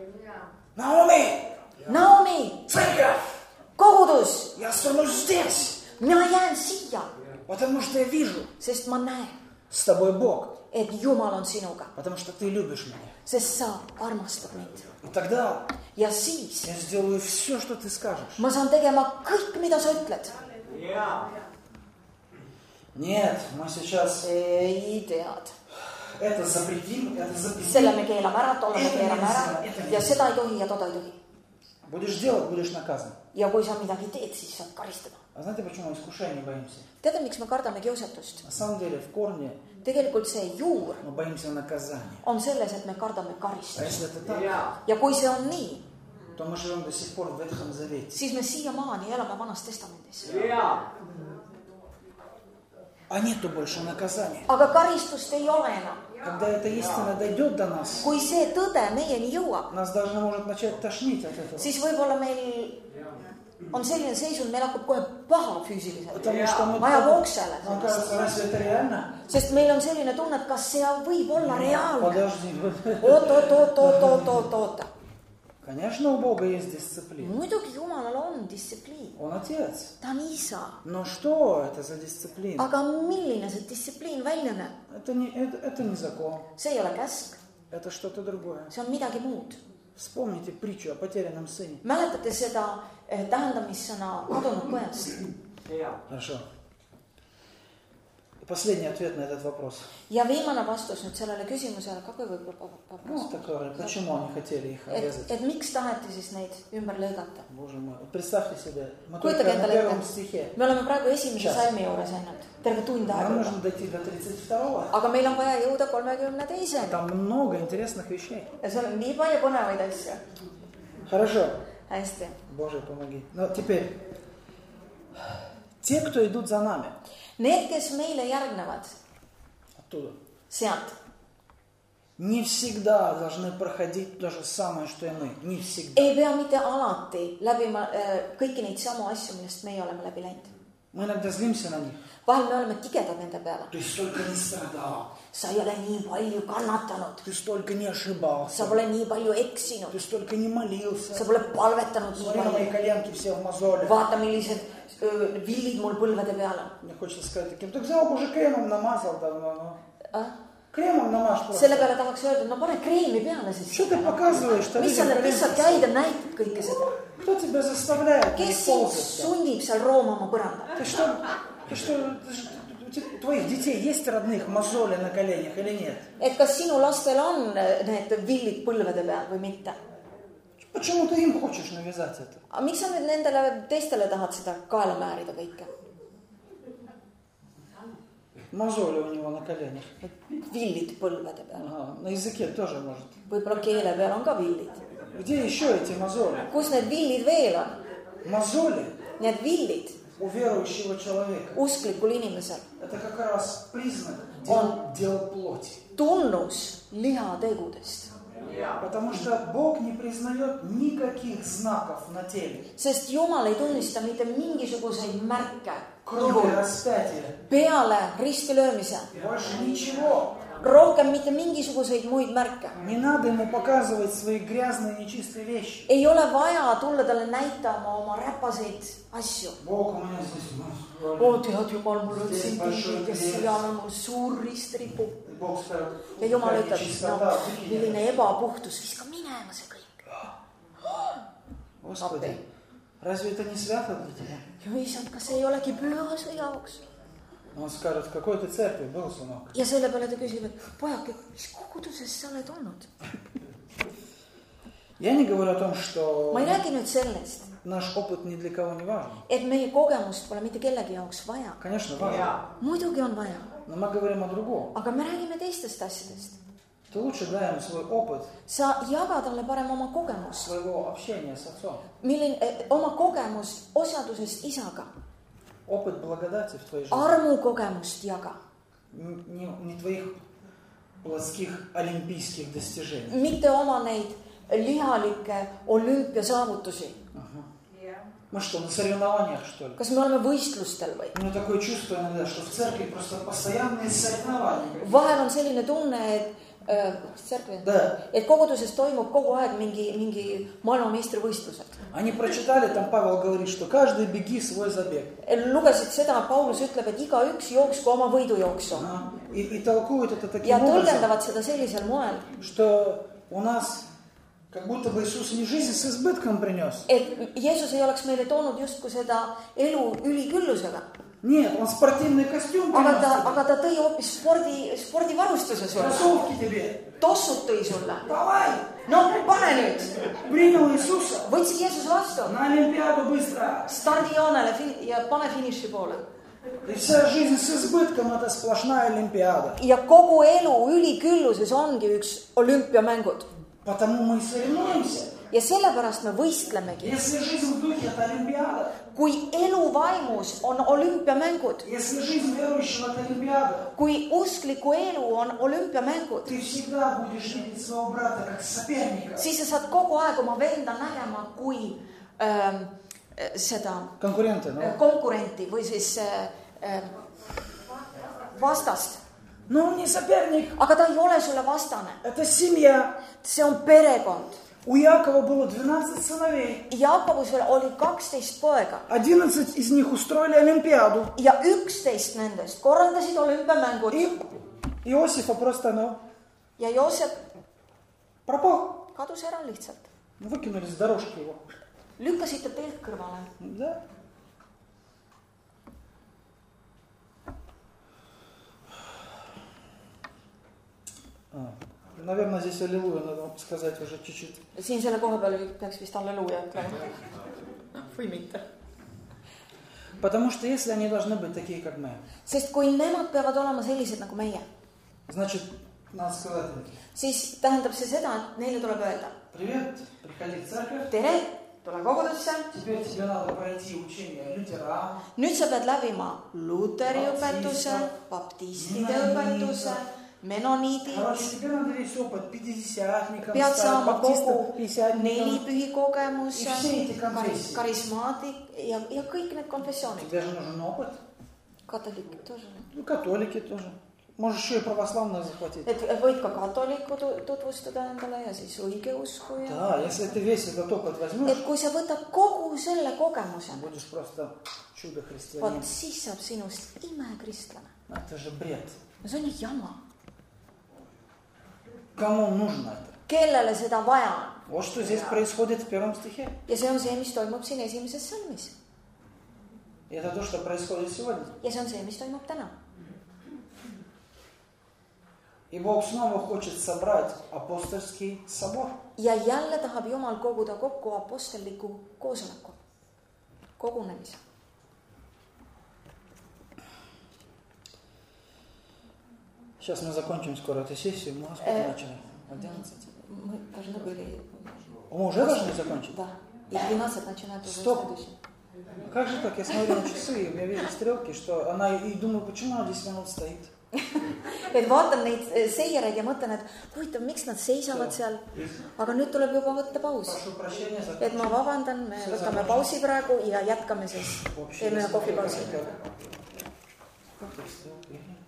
Наоми, Naomi, церковь, kogudus, я останусь здесь, mina jään siia, потому что я вижу, sest ma näen, с тобой Бог, et Jumal on sinuga, потому что ты любишь меня. sest sa armastad mind. И тогда Ja siis я сделаю все, что ты скажешь. ma saan tegema kõik, mida sa ütled. Нет, мы сейчас Ei tead. это запретим, это Selle запретим. me keelame ära, tolle me keelame ära ja seda ei tohi ja toda ei tohi. Будешь делать, будешь наказан. Ja kui sa midagi teed, siis saad karistada. А знаете, почему искушения боимся? Teate, miks me kardame kiusatust? На самом деле, в корне Tegelikult see juur мы боимся наказания. on selles, et me kardame А karistust. если это так, Ja kui see on nii, то мы живем до сих пор в Ветхом Завете. siis me siiamaani elame Vanas Testamendis. А нету больше наказания. Aga karistust ei ole enam. Когда эта истина дойдет до нас, Kui see tõde meieni jõuab, нас даже может начать тошнить от этого. siis võib-olla meil on selline seisund, meil hakkab kohe paha füüsiliselt. Потому что мы... Vaja oksele. Нам кажется, разве это реально? Sest meil on selline tunne, et kas see võib olla reaalne. Подожди. Oot. Конечно, у Бога есть дисциплина. Muidugi Jumalal on distsipliin. Он отец. Ta on isa. Но что это за дисциплина? Aga milline see distsipliin välja näeb? Это не закон. See ei ole käsk. Это что-то другое. See on midagi muud. Вспомните притчу о потерянном сыне. Mäletate seda tähendamissõna kadunud pojast? Хорошо. И последний ответ на этот вопрос. Ja viimane vastus nüüd sellele küsimusele, какой Ну, вопрос? такое, почему они хотели их обрезать? Et miks taheti siis neid ümber lõigata? Боже мой, вот представьте себе, мы Kujutage только на endale первом ette. стихе. Me oleme praegu esimese salmi juures ainult. Terve tund Нам aega. нужно дойти до 32-го. Aga meil on vaja jõuda 32. Там много интересных вещей. Ja seal on nii palju põnevaid asju. Хорошо. Hästi. Боже, помоги. Ну, теперь, те, кто идут за нами, Need, kes meile järgnevad оттуда, sealt, не всегда должны проходить то же самое, что и мы. Не всегда. ei pea mitte alati läbima kõiki neid samu asju, millest meie oleme läbi läinud. Мы иногда злимся на них. vahel me oleme tigedad nende peale. Ты столько не страдал. Sa ei ole nii palju kannatanud. Ты столько не ошибался. Sa pole nii palju eksinud. Ты столько не молился. Sa pole palvetanud nii Смотри на мои palju. коленки все в мозоле. Vaata, millised villid mul põlvede peal on. Мне хочется сказать таким, так взял, уже кремом намазал давно. Кремом намажь просто. Selle peale tahaks öelda, no pane kreemi peale siis. Что ты показываешь? Mis sa käid ja näitad kõike seda? Кто тебя заставляет? Kes sind sundib seal roomama põranda? Ты что, у твоих детей есть родных мозоли на коленях или нет? Et kas sinu lastel on need villid põlvede peal või mitte? Почему ты им хочешь навязать это? Aga miks sa nüüd nendele teistele tahad seda kaela määrida kõike? Мозоли у него на коленях. Villid põlvede peal. Ага, на языке тоже может. Võib-olla keele peal on ka villid. Где еще эти мозоли? Kus need villid veel on? Мозоли Need villid у верующего человека. usklikul inimesel Это как раз признак Он- дел плоти. tunnus lihategudest. Потому что Бог не признает никаких знаков на теле. Sest Jumal ei tunnista mitte mingisuguseid märke Кроме распятия. peale ristilöömise. Больше ничего. Rohkem mitte mingisuguseid muid märke. Не надо ему показывать свои грязные, нечистые вещи. Ei ole vaja tulla talle näitama oma räpaseid asju. Бог у меня здесь. Tead Jumal, mul on siin pildid ja seal on mul suur ristripu. Бог скажет, Ja Jumal ütleb, чистота, milline ebapuhtus, viska minema see kõik. Господи, разве это не свято для тебя? Ja isand, kas see ei olegi püha su jaoks? Он скажет, в какой ты церкви был, сынок? Ja selle peale ta küsib, et pojake, mis koguduses sa oled olnud? Я не говорю о том, что Ma ei räägi nüüd sellest, наш опыт ни для кого не важен. et meie kogemust pole mitte kellegi jaoks vaja. Конечно, важен. Muidugi on vaja, Но мы говорим о другом. aga me räägime teistest asjadest. Ты лучше дай ему свой опыт Sa jaga talle parem oma kogemust, своего общения с отцом. Oma kogemust osadusest isaga. Опыт благодати в твоей жизни. Armu kogemust jaga. Не твоих плотских олимпийских достижений. Mitte oma neid lihalikke olümpiasaavutusi. Мы что, на соревнованиях, что ли? Kas me oleme võistlustel või? У меня такое чувство иногда, что в церкви просто постоянные соревнования. Vahel on selline tunne, et et koguduses toimub kogu aeg mingi maailmameistrivõistlused. Они прочитали, там Павел говорит, что каждый беги свой забег. Lugesid seda, Paulus ütleb, et igaüks jooksku oma võidujooksu. И толкуют это таким Ja образом, tõlgendavad seda sellisel moel, что у нас как будто бы Иисус не жизнь с избытком принес. et Jeesus ei oleks meile toonud justkui seda elu üliküllusega. Нет, он спортивный костюм принес. Aga ta tõi hoopis spordivarustuse sulle. Кроссовки тебе. Tossud tõi sulle. Давай. No pane nüüd. Принял Иисуса. Võtsid Jeesus vastu. На Олимпиаду быстро. Stardijoonele ja pane finiši poole. И вся жизнь с избытком это сплошная Олимпиада. Ja kogu elu ülikülluses ongi üks olümpiamängud. Потому мы и соревнуемся. Ja sellepärast me võistlemegi. Если жизнь в духе это Олимпиада. Kui elu vaimus on olümpiamängud. Если жизнь верующего это Олимпиада. Kui uskliku elu on olümpiamängud. Ты всегда будешь видеть своего брата как соперника. Siis sa saad kogu aeg oma venda nägema kui seda konkurenti või siis vastast. Но он не соперник. Aga ta ei ole sulle vastane. Это семья. See on perekond. У Якова было 12 сыновей. Jaakobusel oli 12 poega. 11 из них устроили Олимпиаду. Ja 11 nendest korraldasid olümpiamängud. И Иосифа просто, Ja Joosep пропал. kadus ära lihtsalt. Выкинули с дорожки его. Lükkasid ta teelt kõrvale. Да. Наверное, здесь аллилуйя надо сказать уже чуть-чуть. Siin selle koha peal peaks vist halleluuja ütlema. Või mitte. Потому что если они должны быть такие, как мы. Sest kui nemad peavad olema sellised nagu meie. Значит, надо сказать. Siis tähendab see seda, et neile tuleb öelda. Привет, приходи в церковь. Tere, tule kogudusse. Теперь тебе надо пройти учение Лютерана. Nüüd sa pead läbima Luteri õpetuse, baptistide õpetuse, menoniidid, Короче, тебе надо весь опыт пятидесятникам, pead saama kogu пятидесятникам. nelipühi kogemuse, Ja все эти конфессии. karismaatik ja kõik need konfessioonid. Тебе же нужен опыт. Katolikud тоже. Ну, католики тоже. Можешь еще и православных захватить. Et võid ka katoliku tutvustada endale ja siis õigeusku ja... Да, если ты весь этот опыт возьмешь, Et kui sa võtad kogu selle kogemuse, будешь просто чудо-христианин. vot siis saab sinust imekristlane. Это же бред. No see on ju jama. Кому нужно это? Kellele seda vaja on? Вот что здесь происходит в 1 стихе. Ja see on see, mis toimub siin esimeses salmis. И это то, что происходит сегодня. Ja see on see, mis toimub täna. И Бог снова хочет собрать апостольский собор. Ja jälle tahab Jumal koguda kokku apostelliku koosoleku. Kogunemise. Сейчас мы закончим скоро эту сессию. Мы сколько начали? 11. Мы должны были... Мы уже должны закончить? Да. И 12 начинает уже Стоп. следующий. Как же так? Я смотрю на часы, и я вижу стрелки, что она... И думаю, почему она 10 минут стоит? Et vaatan neid seireid ja mõtlen, et huvitav, miks nad seisavad seal, aga nüüd tuleb juba võtta paus. Et ma vabandan, me võtame pausi praegu ja jätkame siis. Teeme kohvipausi.